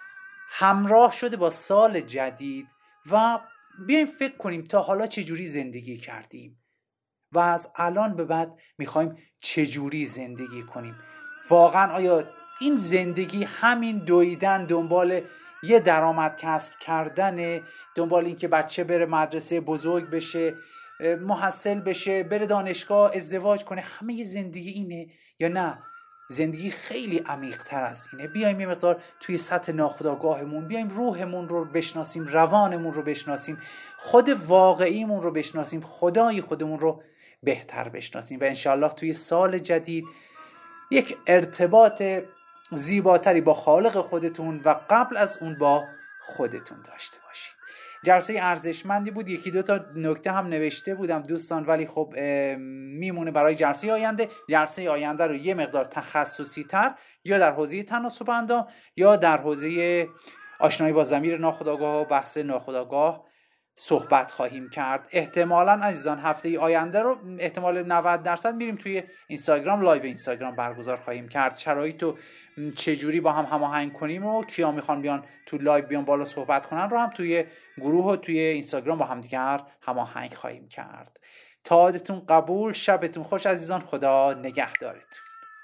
Speaker 1: همراه شده با سال جدید، و بیاین فکر کنیم تا حالا چجوری زندگی کردیم و از الان به بعد میخوایم چجوری زندگی کنیم. واقعا آیا این زندگی همین دویدن دنبال یه درآمد کسب کردن، دنبال این که بچه بره مدرسه بزرگ بشه، محصل بشه، بره دانشگاه، ازدواج کنه، همه یه زندگی اینه؟ یا نه زندگی خیلی عمیق تر از اینه؟ بیایم یه مقدار توی سطح ناخودآگاهمون بیایم روحمون رو بشناسیم، روانمون رو بشناسیم، خود واقعیمون رو بشناسیم، خدای خودمون رو بهتر بشناسیم، و انشاءالله توی سال جدید یک ارتباط زیباتری با خالق خودتون و قبل از اون با خودتون داشته باشید. جلسه ارزشمندی بود. یکی دو تا نکته هم نوشته بودم دوستان، ولی خب میمونه برای جلسه آینده. جلسه آینده رو یه مقدار تخصصی تر یا در حوزه تناسب اندام یا در حوزه آشنایی با ضمیر ناخودآگاه و بحث ناخودآگاه صحبت خواهیم کرد. احتمالاً عزیزان هفته آینده رو احتمال نود درصد میریم توی اینستاگرام، لایو اینستاگرام برگزار خواهیم کرد. شرایط رو چجوری با هم هماهنگ کنیم و کیا میخوان بیان تو لایو بیان بالا صحبت کنن رو هم توی گروه و توی اینستاگرام با هم دیگر هماهنگ خواهیم کرد. تعادتون قبول، شبتون خوش عزیزان، خدا نگهدارتون.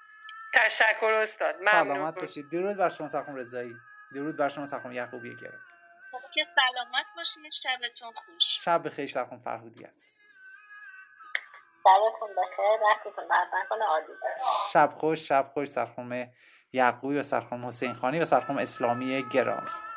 Speaker 2: تشکر استاد، ممنون.
Speaker 1: سلامت باشید. درود بر شما سرخم رضایی، درود بر شما سرخم یعقوبی گرم.
Speaker 3: که سلامت باشید، شبتون خوش.
Speaker 1: شب بخیر سرخم فرهودی است.
Speaker 4: شبتون بخیر، وقتتون درد نکنه، عالی.
Speaker 1: شب خوش، شب خوش سرخم یعقوبی و سرخم حسین خانی و سرخم اسلامی گرامی.